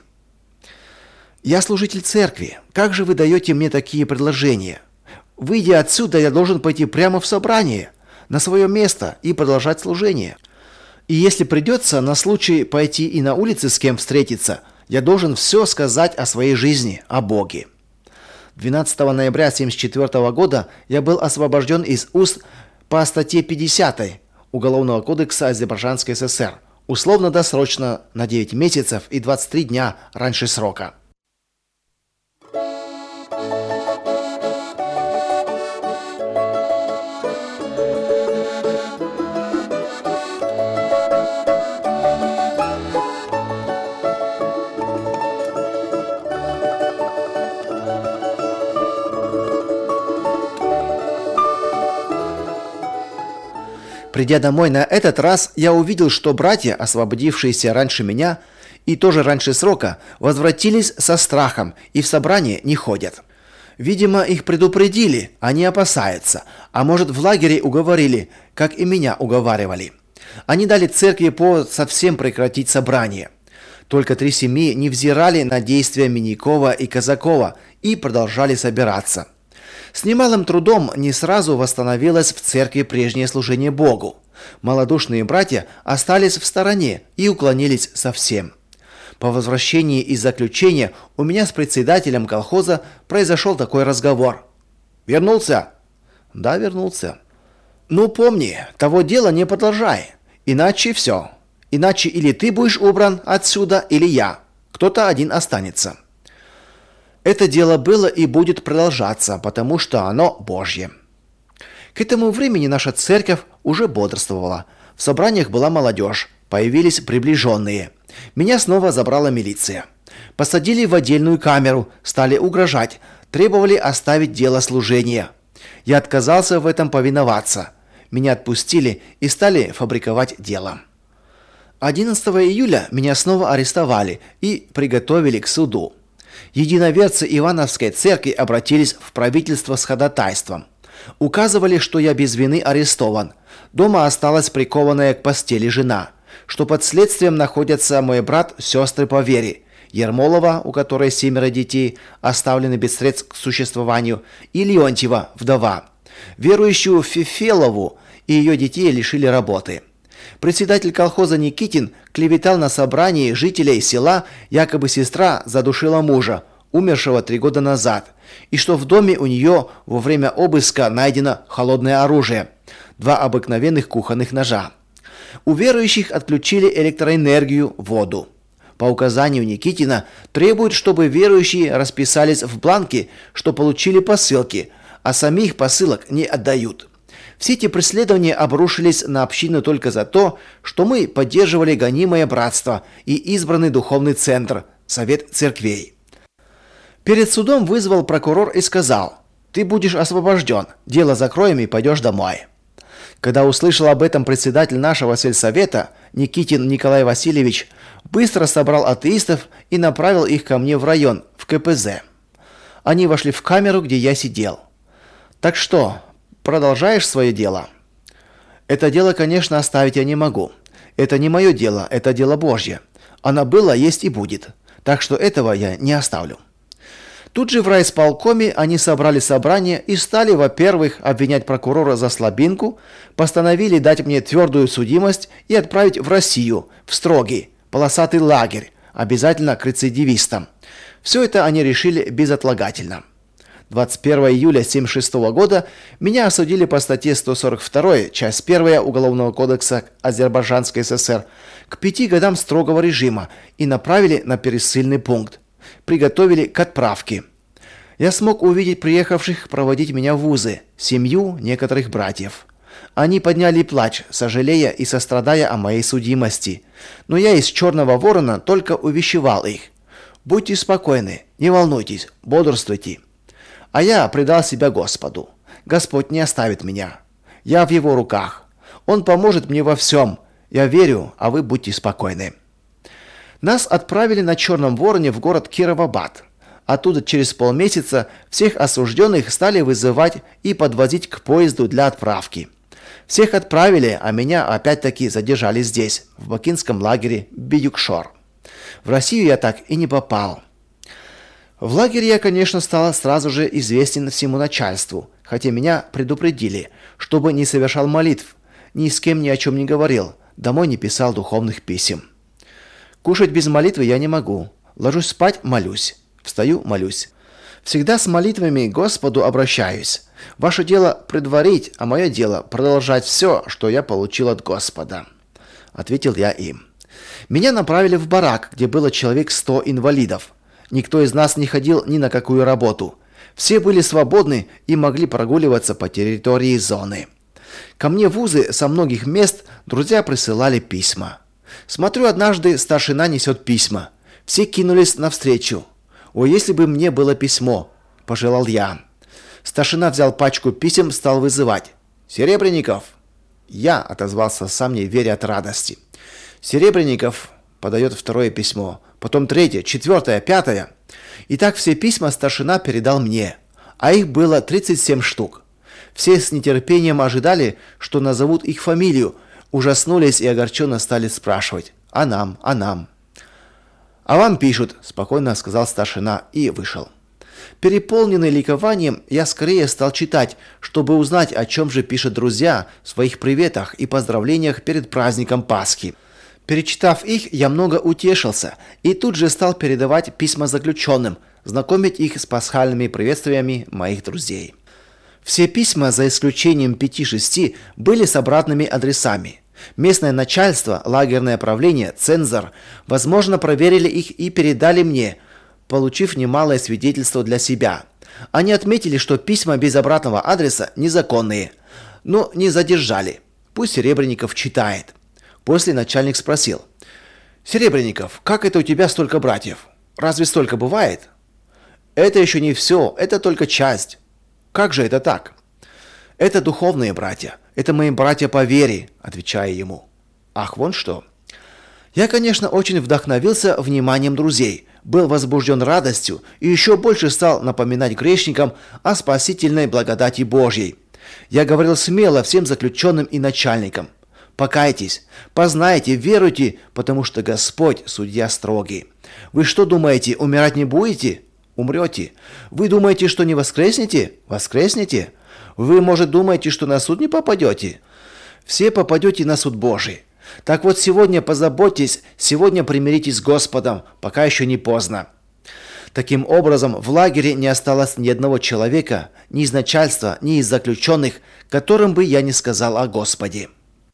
Speaker 1: Я служитель церкви. Как же вы даете мне такие предложения? Выйдя отсюда, я должен пойти прямо в собрание, на свое место и продолжать служение. И если придется на случай пойти и на улице с кем встретиться, я должен все сказать о своей жизни, о Боге. двенадцатого ноября тысяча девятьсот семьдесят четвёртого года я был освобожден из уст по статье пятьдесят Уголовного кодекса Азербайджанской ССР, условно-досрочно на девять месяцев и двадцать три дня раньше срока. Придя домой на этот раз, я увидел, что братья, освободившиеся раньше меня и тоже раньше срока, возвратились со страхом и в собрание не ходят. Видимо, их предупредили, они опасаются, а может, в лагере уговорили, как и меня уговаривали. Они дали церкви повод совсем прекратить собрание. Только три семьи не взирали на действия Минякова и Казакова и продолжали собираться. С немалым трудом не сразу восстановилось в церкви прежнее служение Богу. Малодушные братья остались в стороне и уклонились совсем. По возвращении из заключения у меня с председателем колхоза произошел такой разговор. «Вернулся?» «Да, вернулся». «Ну, помни, того дела не продолжай, иначе все. Иначе или ты будешь убран отсюда, или я. Кто-то один останется». Это дело было и будет продолжаться, потому что оно Божье. К этому времени наша церковь уже бодрствовала. В собраниях была молодежь, появились приближенные. Меня снова забрала милиция. Посадили в отдельную камеру, стали угрожать, требовали оставить дело служения. Я отказался в этом повиноваться. Меня отпустили и стали фабриковать дело. одиннадцатого июля меня снова арестовали и приготовили к суду. Единоверцы Ивановской церкви обратились в правительство с ходатайством. Указывали, что я без вины арестован. Дома осталась прикованная к постели жена. Что под следствием находятся мой брат, сестры по вере, Ермолова, у которой семеро детей, оставлены без средств к существованию, и Леонтьева, вдова. Верующую Фефелову и ее детей лишили работы. Председатель колхоза Никитин клеветал на собрании жителей села, якобы сестра задушила мужа, умершего три года назад, и что в доме у нее во время обыска найдено холодное оружие, два обыкновенных кухонных ножа. У верующих отключили электроэнергию, воду. По указанию Никитина требуют, чтобы верующие расписались в бланке, что получили посылки, а самих посылок не отдают. Все эти преследования обрушились на общину только за то, что мы поддерживали гонимое братство и избранный духовный центр, Совет церквей. Перед судом вызвал прокурор и сказал: «Ты будешь освобожден, дело закроем и пойдешь домой». Когда услышал об этом председатель нашего сельсовета, Никитин Николай Васильевич, быстро собрал атеистов и направил их ко мне в район, в ка пэ зэ. Они вошли в камеру, где я сидел. «Так что, продолжаешь свое дело?» «Это дело, конечно, оставить я не могу. Это не мое дело, это дело Божье. Оно было, есть и будет. Так что этого я не оставлю». Тут же в райисполкоме они собрали собрание и стали, во-первых, обвинять прокурора за слабинку, постановили дать мне твердую судимость и отправить в Россию, в строгий, полосатый лагерь, обязательно к рецидивистам. Все это они решили безотлагательно. двадцать первого июля тысяча девятьсот семьдесят шестого года меня осудили по статье сто сорок два, часть первая Уголовного кодекса Азербайджанской эс эс эс эр, к пяти годам строгого режима и направили на пересыльный пункт. Приготовили к отправке. Я смог увидеть приехавших проводить меня в вузы, семью некоторых братьев. Они подняли плач, сожалея и сострадая о моей судимости. Но я из Черного Ворона только увещевал их: «Будьте спокойны, не волнуйтесь, бодрствуйте». А я предал себя Господу. Господь не оставит меня. Я в Его руках. Он поможет мне во всем. Я верю, а вы будьте спокойны. Нас отправили на Черном Вороне в город Кировабад. Оттуда через полмесяца всех осужденных стали вызывать и подвозить к поезду для отправки. Всех отправили, а меня опять-таки задержали здесь, в бакинском лагере Бидюкшор. В Россию я так и не попал. В лагере я, конечно, стал сразу же известен всему начальству, хотя меня предупредили, чтобы не совершал молитв, ни с кем ни о чем не говорил, домой не писал духовных писем. Кушать без молитвы я не могу. Ложусь спать – молюсь. Встаю – молюсь. Всегда с молитвами к Господу обращаюсь. Ваше дело предварить, а мое дело продолжать все, что я получил от Господа. Ответил я им. Меня направили в барак, где было человек сто инвалидов. Никто из нас не ходил ни на какую работу. Все были свободны и могли прогуливаться по территории зоны. Ко мне в вузы со многих мест друзья присылали письма. Смотрю, однажды старшина несет письма. Все кинулись навстречу. «О, если бы мне было письмо!» – пожелал я. Старшина взял пачку писем, стал вызывать. «Серебренников!» «Я!» – отозвался сам, не веря от радости. «Серебренников!» – подает второе письмо. Потом третье, четвертое, пятое. И так все письма старшина передал мне. а их было тридцать семь штук. Все с нетерпением ожидали, что назовут их фамилию, ужаснулись и огорченно стали спрашивать: «А нам? А нам?» «А вам пишут», – спокойно сказал старшина и вышел. Переполненный ликованием, я скорее стал читать, чтобы узнать, о чем же пишут друзья в своих приветах и поздравлениях перед праздником Пасхи. Перечитав их, я много утешился и тут же стал передавать письма заключенным, знакомить их с пасхальными приветствиями моих друзей. Все письма, за исключением пяти-шести, были с обратными адресами. Местное начальство, лагерное правление, цензор, возможно, проверили их и передали мне, получив немалое свидетельство для себя. Они отметили, что письма без обратного адреса незаконные, но не задержали. Пусть Серебренников читает. После начальник спросил: «Серебренников, как это у тебя столько братьев? Разве столько бывает?» «Это еще не все, это только часть». «Как же это так?» «Это духовные братья. Это мои братья по вере», – отвечаю ему. «Ах, вон что». Я, конечно, очень вдохновился вниманием друзей, был возбужден радостью и еще больше стал напоминать грешникам о спасительной благодати Божьей. Я говорил смело всем заключенным и начальникам: «Покайтесь, познайте, веруйте, потому что Господь судья строгий. Вы что думаете, умирать не будете? Умрете. Вы думаете, что не воскреснете? Воскреснете. Вы, может, думаете, что на суд не попадете? Все попадете на суд Божий. Так вот, сегодня позаботьтесь, сегодня примиритесь с Господом, пока еще не поздно». Таким образом, в лагере не осталось ни одного человека, ни из начальства, ни из заключенных, которым бы я не сказал о Господе.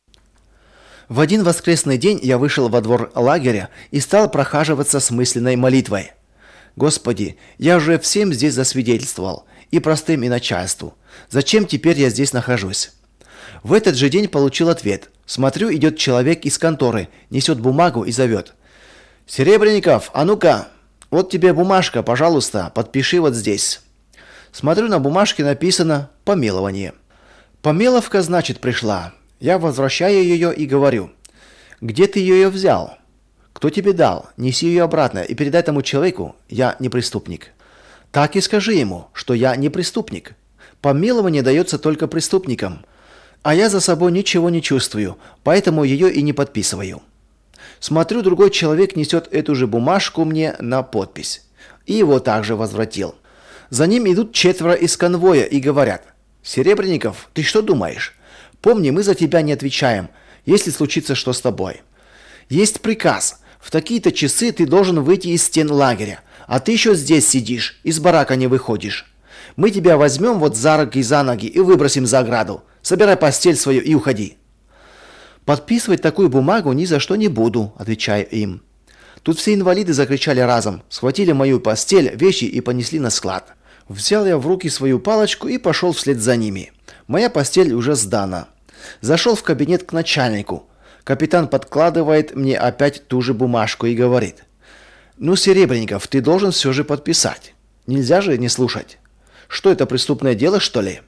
Speaker 1: В один воскресный день я вышел во двор лагеря и стал прохаживаться с мысленной молитвой: «Господи, я уже всем здесь засвидетельствовал, и простым, и начальству. Зачем теперь я здесь нахожусь?» В этот же день получил ответ. Смотрю, идет человек из конторы, несет бумагу и зовет: «Серебренников, а ну-ка, вот тебе бумажка, пожалуйста, подпиши вот здесь». Смотрю, на бумажке написано «Помилование». Помиловка, значит, пришла. Я возвращаю ее и говорю: «Где ты ее взял? Кто тебе дал? Неси ее обратно и передай тому человеку, я не преступник». Так и скажи ему, что я не преступник. Помилование дается только преступникам, а я за собой ничего не чувствую, поэтому ее и не подписываю. Смотрю, другой человек несет эту же бумажку мне на подпись, и его также возвратил. За ним идут четверо из конвоя и говорят: «Серебренников, ты что думаешь? Помни, мы за тебя не отвечаем, если случится что с тобой. Есть приказ, в такие-то часы ты должен выйти из стен лагеря, а ты еще здесь сидишь, из барака не выходишь. Мы тебя возьмем вот за руки и за ноги и выбросим за ограду. Собирай постель свою и уходи». «Подписывать такую бумагу ни за что не буду», – отвечаю им. Тут все инвалиды закричали разом, схватили мою постель, вещи и понесли на склад. Взял я в руки свою палочку и пошел вслед за ними. Моя постель уже сдана. Зашел в кабинет к начальнику. Капитан подкладывает мне опять ту же бумажку и говорит: «Ну, Серебренников, ты должен все же подписать. Нельзя же не слушать. Что это, преступное дело, что ли?»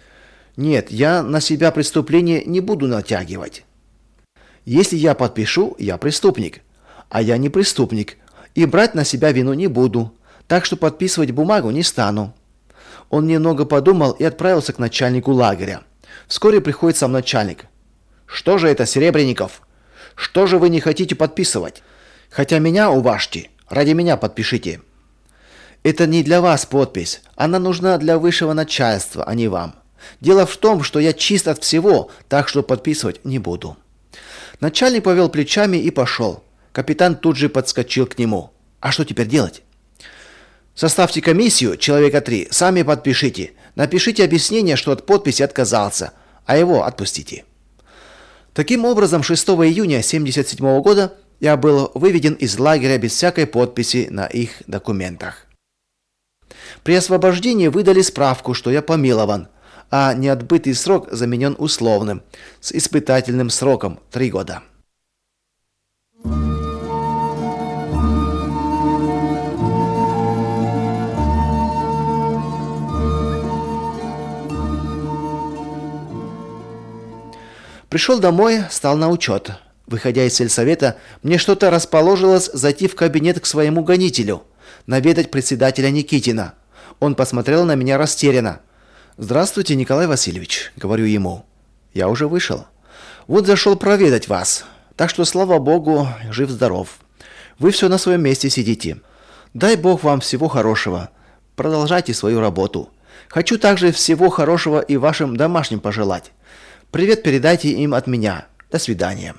Speaker 1: «Нет, я на себя преступление не буду натягивать. Если я подпишу, я преступник, а я не преступник, и брать на себя вину не буду, так что подписывать бумагу не стану». Он немного подумал и отправился к начальнику лагеря. Вскоре приходит сам начальник. «Что же это, Серебренников? Что же вы не хотите подписывать? Хотя меня уважьте, ради меня подпишите». «Это не для вас подпись, она нужна для высшего начальства, а не вам. Дело в том, что я чист от всего, так что подписывать не буду». Начальник повел плечами и пошел. Капитан тут же подскочил к нему. «А что теперь делать?» «Составьте комиссию, человека три, сами подпишите. Напишите объяснение, что от подписи отказался, а его отпустите». Таким образом, шестого июня семьдесят седьмого года я был выведен из лагеря без всякой подписи на их документах. При освобождении выдали справку, что я помилован, а неотбытый срок заменен условным, с испытательным сроком три года. Пришел домой, стал на учет. Выходя из сельсовета, мне что-то расположилось зайти в кабинет к своему гонителю, наведать председателя Никитина. Он посмотрел на меня растерянно. «Здравствуйте, Николай Васильевич», — говорю ему. «Я уже вышел. Вот зашел проведать вас. Так что, слава Богу, жив-здоров. Вы все на своем месте сидите. Дай Бог вам всего хорошего. Продолжайте свою работу. Хочу также всего хорошего и вашим домашним пожелать. Привет передайте им от меня. До свидания».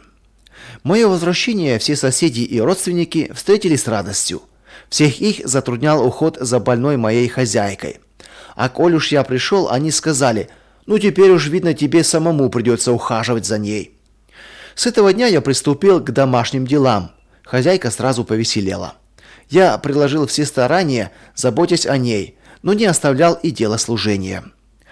Speaker 1: Мое возвращение все соседи и родственники встретили с радостью. Всех их затруднял уход за больной моей хозяйкой. А коль уж я пришел, они сказали: «Ну теперь уж, видно, тебе самому придется ухаживать за ней». С этого дня я приступил к домашним делам. Хозяйка сразу повеселела. Я приложил все старания, заботясь о ней, но не оставлял и дело служения.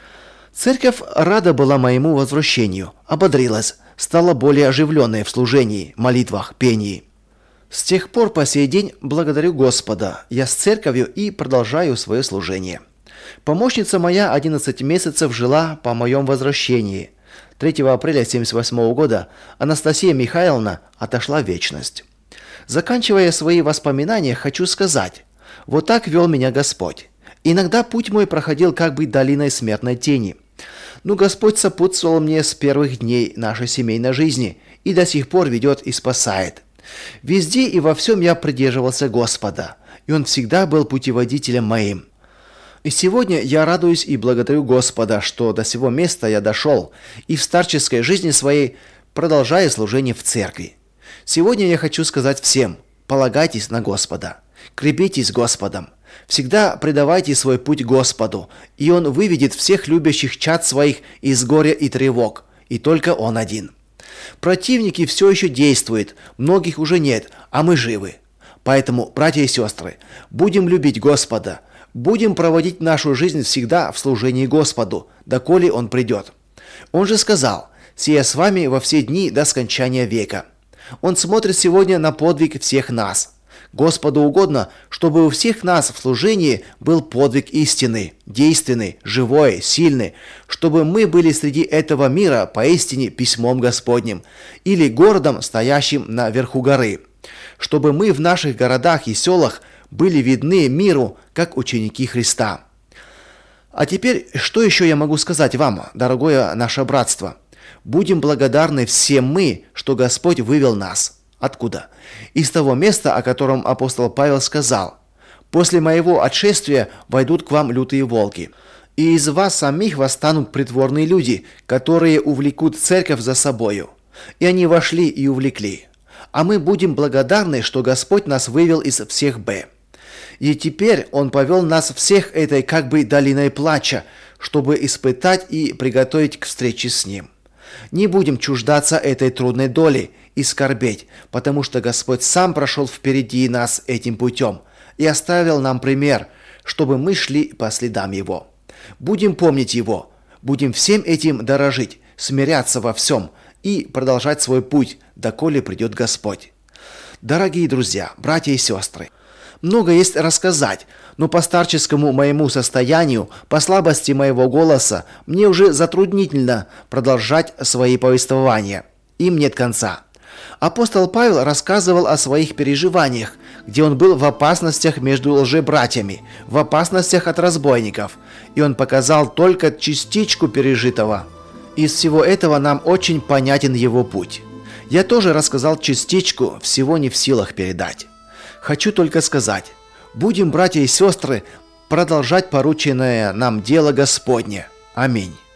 Speaker 1: Церковь рада была моему возвращению, ободрилась, стала более оживленной в служении, молитвах, пении. С тех пор по сей день благодарю Господа. Я с церковью и продолжаю свое служение. Помощница моя одиннадцать месяцев жила по моем возвращении. третьего апреля семьдесят восьмого года Анастасия Михайловна отошла в вечность. Заканчивая свои воспоминания, хочу сказать: вот так вел меня Господь. Иногда путь мой проходил как бы долиной смертной тени. Но Господь сопутствовал мне с первых дней нашей семейной жизни и до сих пор ведет и спасает. Везде и во всем я придерживался Господа, и Он всегда был путеводителем моим. И сегодня я радуюсь и благодарю Господа, что до сего места я дошел, и в старческой жизни своей продолжаю служение в церкви. Сегодня я хочу сказать всем: полагайтесь на Господа, крепитесь Господом, всегда предавайте свой путь Господу, и Он выведет всех любящих чад своих из горя и тревог, и только Он один. Противники все еще действуют, многих уже нет, а мы живы. Поэтому, братья и сестры, будем любить Господа, будем проводить нашу жизнь всегда в служении Господу, доколе Он придет. Он же сказал: «Сия с вами во все дни до скончания века». Он смотрит сегодня на подвиг всех нас. Господу угодно, чтобы у всех нас в служении был подвиг истины, действенный, живой, сильный, чтобы мы были среди этого мира поистине письмом Господним или городом, стоящим на верху горы, чтобы мы в наших городах и селах были видны миру, как ученики Христа. А теперь, что еще я могу сказать вам, дорогое наше братство? Будем благодарны всем мы, что Господь вывел нас. Откуда? Из того места, о котором апостол Павел сказал: «После моего отшествия войдут к вам лютые волки, и из вас самих восстанут притворные люди, которые увлекут церковь за собою». И они вошли и увлекли. А мы будем благодарны, что Господь нас вывел из всех Б. И теперь Он повел нас всех этой как бы долиной плача, чтобы испытать и приготовить к встрече с Ним. Не будем чуждаться этой трудной доли и скорбеть, потому что Господь сам прошел впереди нас этим путем и оставил нам пример, чтобы мы шли по следам Его. Будем помнить Его, будем всем этим дорожить, смиряться во всем и продолжать свой путь, доколе придет Господь. Дорогие друзья, братья и сестры, много есть рассказать, но по старческому моему состоянию, по слабости моего голоса, мне уже затруднительно продолжать свои повествования. Им нет конца. Апостол Павел рассказывал о своих переживаниях, где он был в опасностях между лжебратьями, в опасностях от разбойников, и он показал только частичку пережитого. Из всего этого нам очень понятен его путь. Я тоже рассказал частичку, всего не в силах передать. Хочу только сказать: будем, братья и сестры, продолжать порученное нам дело Господне. Аминь.